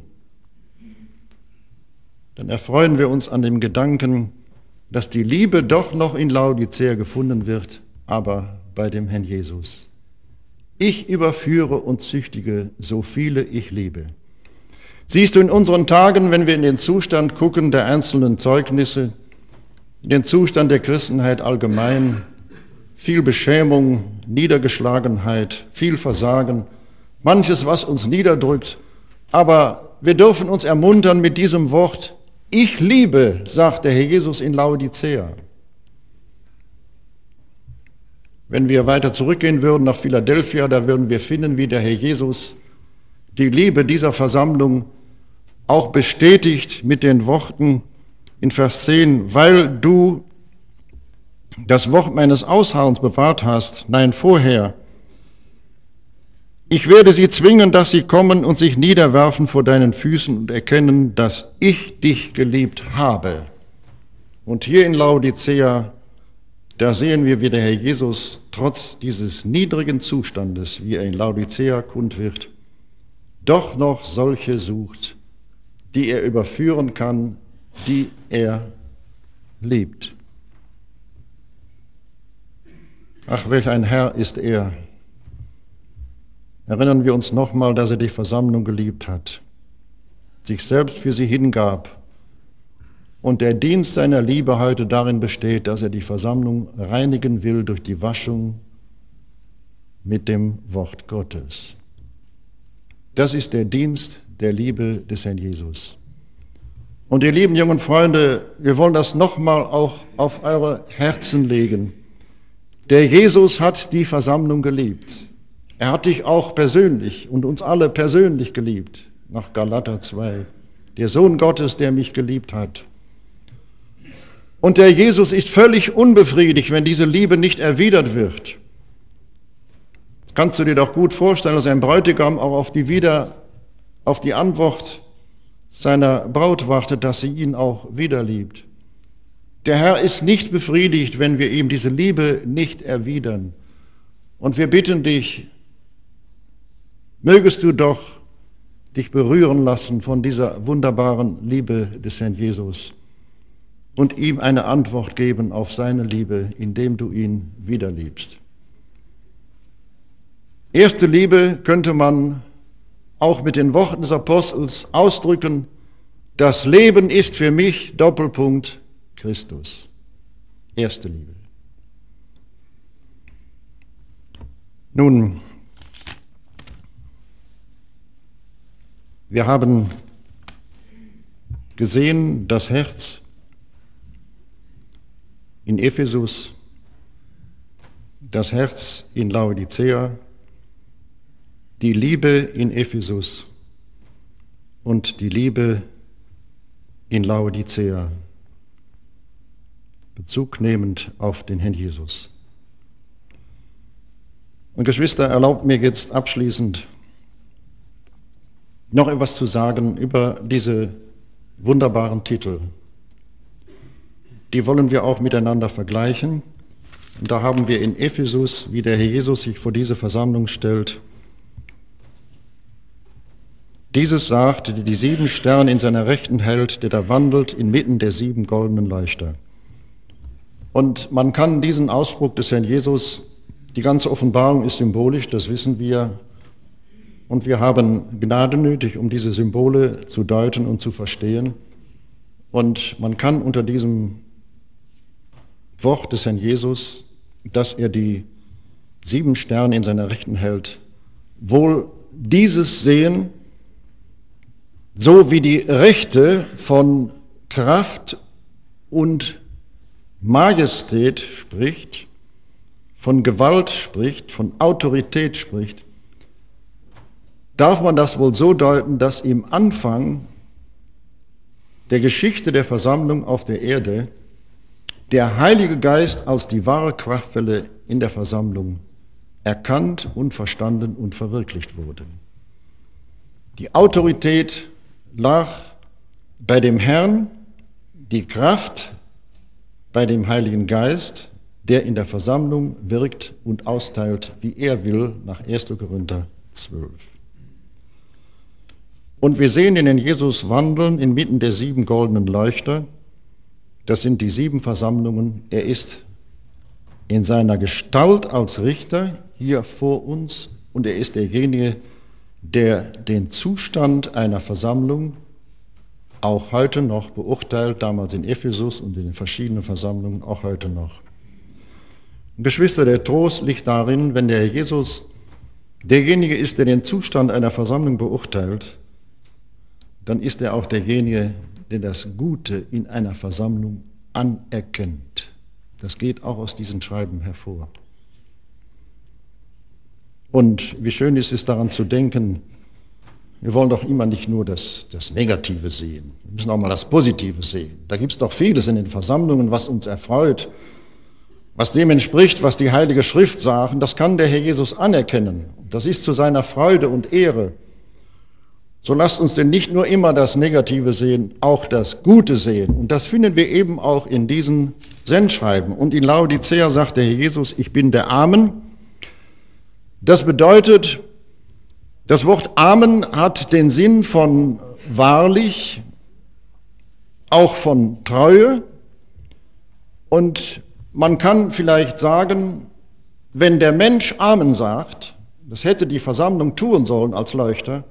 Dann erfreuen wir uns an dem Gedanken, dass die Liebe doch noch in Laodicea gefunden wird, aber bei dem Herrn Jesus. Ich überführe und züchtige so viele ich liebe. Siehst du, in unseren Tagen, wenn wir in den Zustand gucken der einzelnen Zeugnisse, in den Zustand der Christenheit allgemein, viel Beschämung, Niedergeschlagenheit, viel Versagen, manches, was uns niederdrückt, aber wir dürfen uns ermuntern mit diesem Wort, ich liebe, sagt der Herr Jesus in Laodicea. Wenn wir weiter zurückgehen würden nach Philadelphia, da würden wir finden, wie der Herr Jesus die Liebe dieser Versammlung auch bestätigt mit den Worten in Vers 10, weil du das Wort meines Ausharrens bewahrt hast, nein, vorher, ich werde sie zwingen, dass sie kommen und sich niederwerfen vor deinen Füßen und erkennen, dass ich dich geliebt habe. Und hier in Laodicea, da sehen wir, wie der Herr Jesus trotz dieses niedrigen Zustandes, wie er in Laodicea kund wird, doch noch solche sucht, die er überführen kann, die er liebt. Ach, welch ein Herr ist er. Erinnern wir uns nochmal, dass er die Versammlung geliebt hat, sich selbst für sie hingab. Und der Dienst seiner Liebe heute darin besteht, dass er die Versammlung reinigen will durch die Waschung mit dem Wort Gottes. Das ist der Dienst der Liebe des Herrn Jesus. Und ihr lieben jungen Freunde, wir wollen das nochmal auch auf eure Herzen legen. Der Jesus hat die Versammlung geliebt. Er hat dich auch persönlich und uns alle persönlich geliebt, nach Galater 2. Der Sohn Gottes, der mich geliebt hat. Und der Jesus ist völlig unbefriedigt, wenn diese Liebe nicht erwidert wird. Das kannst du dir doch gut vorstellen, dass ein Bräutigam auch auf die Antwort seiner Braut wartet, dass sie ihn auch wieder liebt. Der Herr ist nicht befriedigt, wenn wir ihm diese Liebe nicht erwidern. Und wir bitten dich, mögest du doch dich berühren lassen von dieser wunderbaren Liebe des Herrn Jesus und ihm eine Antwort geben auf seine Liebe, indem du ihn wieder liebst. Erste Liebe könnte man auch mit den Worten des Apostels ausdrücken, das Leben ist für mich, Doppelpunkt, Christus. Erste Liebe. Nun, wir haben gesehen, das Herz in Ephesus, das Herz in Laodicea, die Liebe in Ephesus und die Liebe in Laodicea, Bezug nehmend auf den Herrn Jesus. Und Geschwister, erlaubt mir jetzt abschließend noch etwas zu sagen über diese wunderbaren Titel. Die wollen wir auch miteinander vergleichen. Und da haben wir in Ephesus, wie der Herr Jesus sich vor diese Versammlung stellt. Dieses sagt, der die 7 Sterne in seiner Rechten hält, der da wandelt inmitten der 7 goldenen Leuchter. Und man kann diesen Ausdruck des Herrn Jesus, die ganze Offenbarung ist symbolisch, das wissen wir. Und wir haben Gnade nötig, um diese Symbole zu deuten und zu verstehen. Und man kann unter diesem Wort des Herrn Jesus, dass er die 7 Sterne in seiner Rechten hält, wohl dieses sehen, so wie die Rechte von Kraft und Majestät spricht, von Gewalt spricht, von Autorität spricht, darf man das wohl so deuten, dass im Anfang der Geschichte der Versammlung auf der Erde der Heilige Geist als die wahre Kraftquelle in der Versammlung erkannt und verstanden und verwirklicht wurde. Die Autorität lag bei dem Herrn, die Kraft bei dem Heiligen Geist, der in der Versammlung wirkt und austeilt, wie er will, nach 1. Korinther 12. Und wir sehen ihn in Jesus wandeln inmitten der 7 goldenen Leuchter. Das sind die 7 Versammlungen. Er ist in seiner Gestalt als Richter hier vor uns und er ist derjenige, der den Zustand einer Versammlung auch heute noch beurteilt, damals in Ephesus und in den verschiedenen Versammlungen auch heute noch. Geschwister, der Trost liegt darin, wenn der Herr Jesus derjenige ist, der den Zustand einer Versammlung beurteilt, dann ist er auch derjenige, der das Gute in einer Versammlung anerkennt. Das geht auch aus diesen Schreiben hervor. Und wie schön ist es daran zu denken, wir wollen doch immer nicht nur das Negative sehen, wir müssen auch mal das Positive sehen. Da gibt es doch vieles in den Versammlungen, was uns erfreut, was dem entspricht, was die Heilige Schrift sagt. Das kann der Herr Jesus anerkennen. Das ist zu seiner Freude und Ehre. So lasst uns denn nicht nur immer das Negative sehen, auch das Gute sehen. Und das finden wir eben auch in diesen Sendschreiben. Und in Laodicea sagt der Herr Jesus, ich bin der Amen. Das bedeutet, das Wort Amen hat den Sinn von wahrlich, auch von Treue. Und man kann vielleicht sagen, wenn der Mensch Amen sagt, das hätte die Versammlung tun sollen als Leuchter,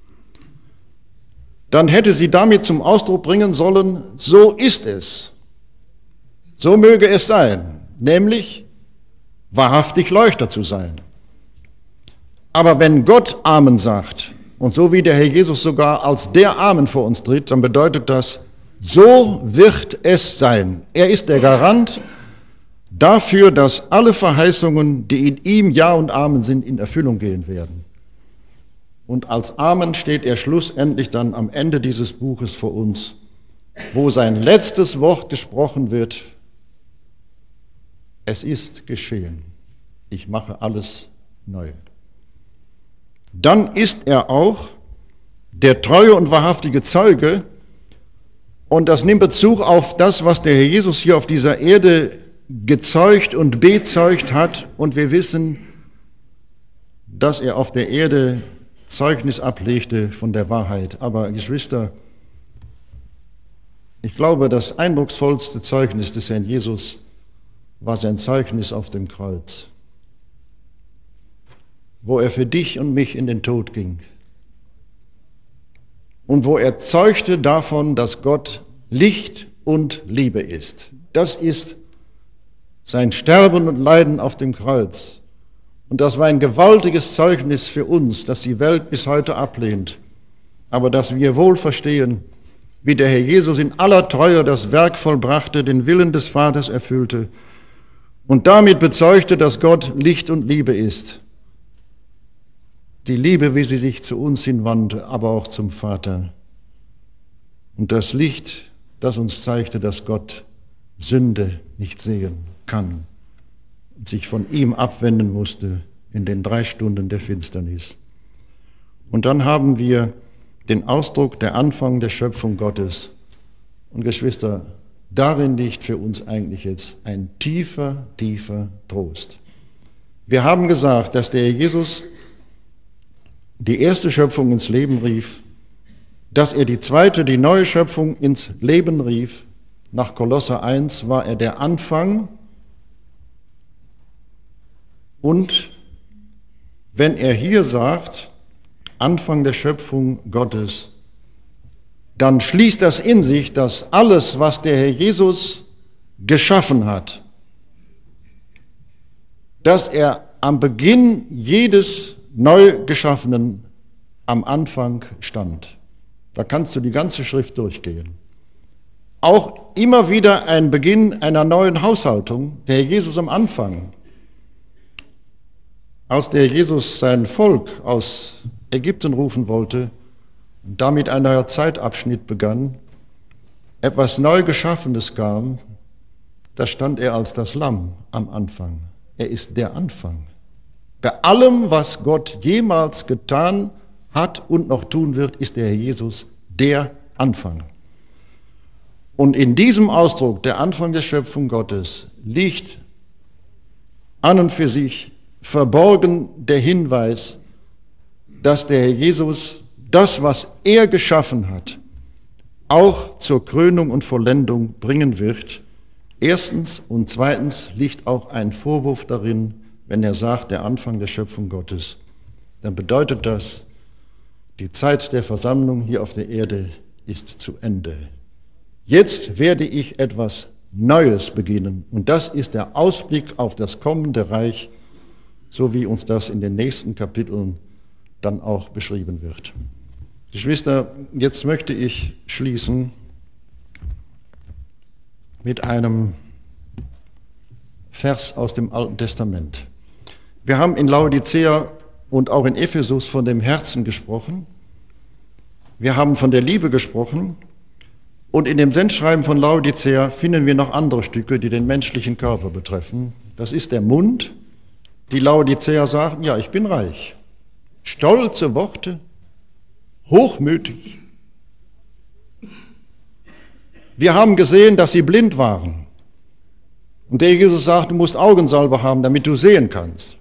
dann hätte sie damit zum Ausdruck bringen sollen, so ist es, so möge es sein, nämlich wahrhaftig Leuchter zu sein. Aber wenn Gott Amen sagt, und so wie der Herr Jesus sogar als der Amen vor uns tritt, dann bedeutet das, so wird es sein. Er ist der Garant dafür, dass alle Verheißungen, die in ihm Ja und Amen sind, in Erfüllung gehen werden. Und als Amen steht er schlussendlich dann am Ende dieses Buches vor uns, wo sein letztes Wort gesprochen wird, es ist geschehen, ich mache alles neu. Dann ist er auch der treue und wahrhaftige Zeuge und das nimmt Bezug auf das, was der Herr Jesus hier auf dieser Erde gezeugt und bezeugt hat und wir wissen, dass er auf der Erde Zeugnis ablegte von der Wahrheit. Aber Geschwister, ich glaube, das eindrucksvollste Zeugnis des Herrn Jesus war sein Zeugnis auf dem Kreuz, wo er für dich und mich in den Tod ging und wo er zeugte davon, dass Gott Licht und Liebe ist. Das ist sein Sterben und Leiden auf dem Kreuz. Und das war ein gewaltiges Zeugnis für uns, das die Welt bis heute ablehnt, aber dass wir wohl verstehen, wie der Herr Jesus in aller Treue das Werk vollbrachte, den Willen des Vaters erfüllte und damit bezeugte, dass Gott Licht und Liebe ist. Die Liebe, wie sie sich zu uns hinwandte, aber auch zum Vater. Und das Licht, das uns zeigte, dass Gott Sünde nicht sehen kann und sich von ihm abwenden musste in den 3 Stunden der Finsternis. Und dann haben wir den Ausdruck der Anfang der Schöpfung Gottes. Und Geschwister, darin liegt für uns eigentlich jetzt ein tiefer, tiefer Trost. Wir haben gesagt, dass der Herr Jesus die erste Schöpfung ins Leben rief, dass er die zweite, die neue Schöpfung ins Leben rief. Nach Kolosser 1 war er der Anfang. Und wenn er hier sagt, Anfang der Schöpfung Gottes, dann schließt das in sich, dass alles, was der Herr Jesus geschaffen hat, dass er am Beginn jedes neu Geschaffenen am Anfang stand. Da kannst du die ganze Schrift durchgehen. Auch immer wieder ein Beginn einer neuen Haushaltung, der Herr Jesus am Anfang. aus der Jesus sein Volk aus Ägypten rufen wollte und damit ein neuer Zeitabschnitt begann, etwas neu Geschaffenes kam, da stand er als das Lamm am Anfang. Er ist der Anfang. Bei allem, was Gott jemals getan hat und noch tun wird, ist der Herr Jesus der Anfang. Und in diesem Ausdruck, der Anfang der Schöpfung Gottes, liegt an und für sich verborgen der Hinweis, dass der Herr Jesus das, was er geschaffen hat, auch zur Krönung und Vollendung bringen wird. Erstens und zweitens liegt auch ein Vorwurf darin, wenn er sagt, der Anfang der Schöpfung Gottes, dann bedeutet das, die Zeit der Versammlung hier auf der Erde ist zu Ende. Jetzt werde ich etwas Neues beginnen und das ist der Ausblick auf das kommende Reich, so wie uns das in den nächsten Kapiteln dann auch beschrieben wird. Geschwister, jetzt möchte ich schließen mit einem Vers aus dem Alten Testament. Wir haben in Laodicea und auch in Ephesus von dem Herzen gesprochen. Wir haben von der Liebe gesprochen. Und in dem Sendschreiben von Laodicea finden wir noch andere Stücke, die den menschlichen Körper betreffen. Das ist der Mund. Die Laodicea sagen, ja, ich bin reich. Stolze Worte, hochmütig. Wir haben gesehen, dass sie blind waren. Und der Jesus sagt, du musst Augensalbe haben, damit du sehen kannst.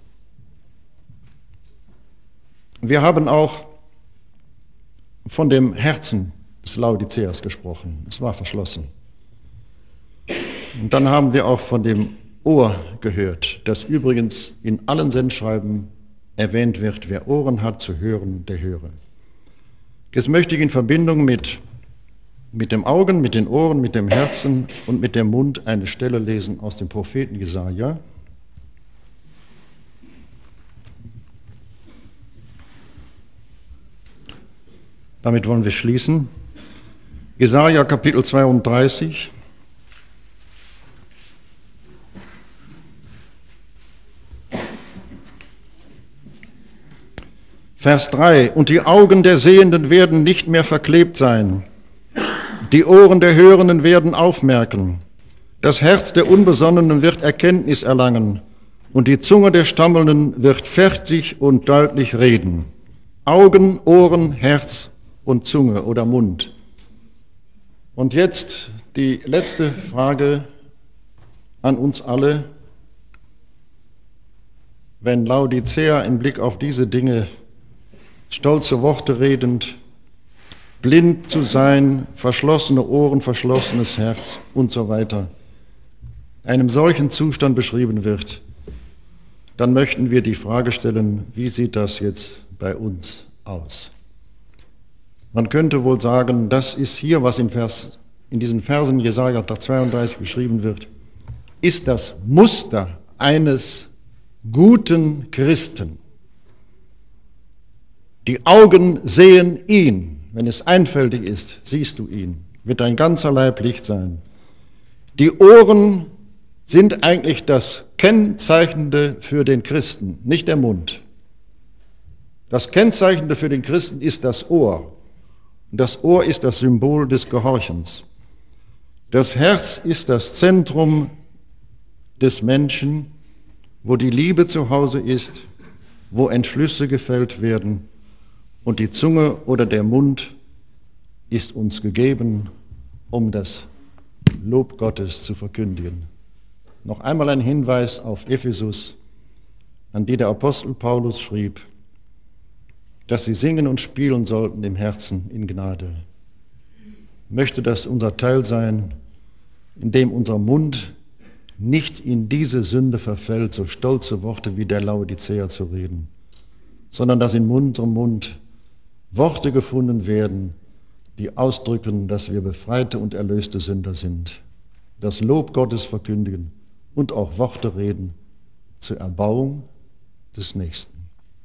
Wir haben auch von dem Herzen des Laodiceas gesprochen. Es war verschlossen. Und dann haben wir auch von dem Ohr gehört, das übrigens in allen Sendschreiben erwähnt wird, wer Ohren hat zu hören, der höre. Jetzt möchte ich in Verbindung mit dem Augen, mit den Ohren, mit dem Herzen und mit dem Mund eine Stelle lesen aus dem Propheten Jesaja. Damit wollen wir schließen. Jesaja Kapitel 32. Vers 3. Und die Augen der Sehenden werden nicht mehr verklebt sein. Die Ohren der Hörenden werden aufmerken. Das Herz der Unbesonnenen wird Erkenntnis erlangen. Und die Zunge der Stammelnden wird fertig und deutlich reden. Augen, Ohren, Herz und Zunge oder Mund. Und jetzt die letzte Frage an uns alle. Wenn Laodicea im Blick auf diese Dinge stolze Worte redend, blind zu sein, verschlossene Ohren, verschlossenes Herz und so weiter, einem solchen Zustand beschrieben wird, dann möchten wir die Frage stellen, wie sieht das jetzt bei uns aus? Man könnte wohl sagen, das ist hier, was in diesen Versen Jesaja 32 beschrieben wird, ist das Muster eines guten Christen. Die Augen sehen ihn. Wenn es einfältig ist, siehst du ihn. Wird dein ganzer Leib Licht sein. Die Ohren sind eigentlich das Kennzeichnende für den Christen, nicht der Mund. Das Kennzeichnende für den Christen ist das Ohr. Und das Ohr ist das Symbol des Gehorchens. Das Herz ist das Zentrum des Menschen, wo die Liebe zu Hause ist, wo Entschlüsse gefällt werden. Und die Zunge oder der Mund ist uns gegeben, um das Lob Gottes zu verkündigen. Noch einmal ein Hinweis auf Ephesus, an die der Apostel Paulus schrieb, dass sie singen und spielen sollten im Herzen in Gnade. Möchte das unser Teil sein, indem unser Mund nicht in diese Sünde verfällt, so stolze Worte wie der Laodicea zu reden, sondern dass in unserem Mund Worte gefunden werden, die ausdrücken, dass wir befreite und erlöste Sünder sind, das Lob Gottes verkündigen und auch Worte reden zur Erbauung des Nächsten.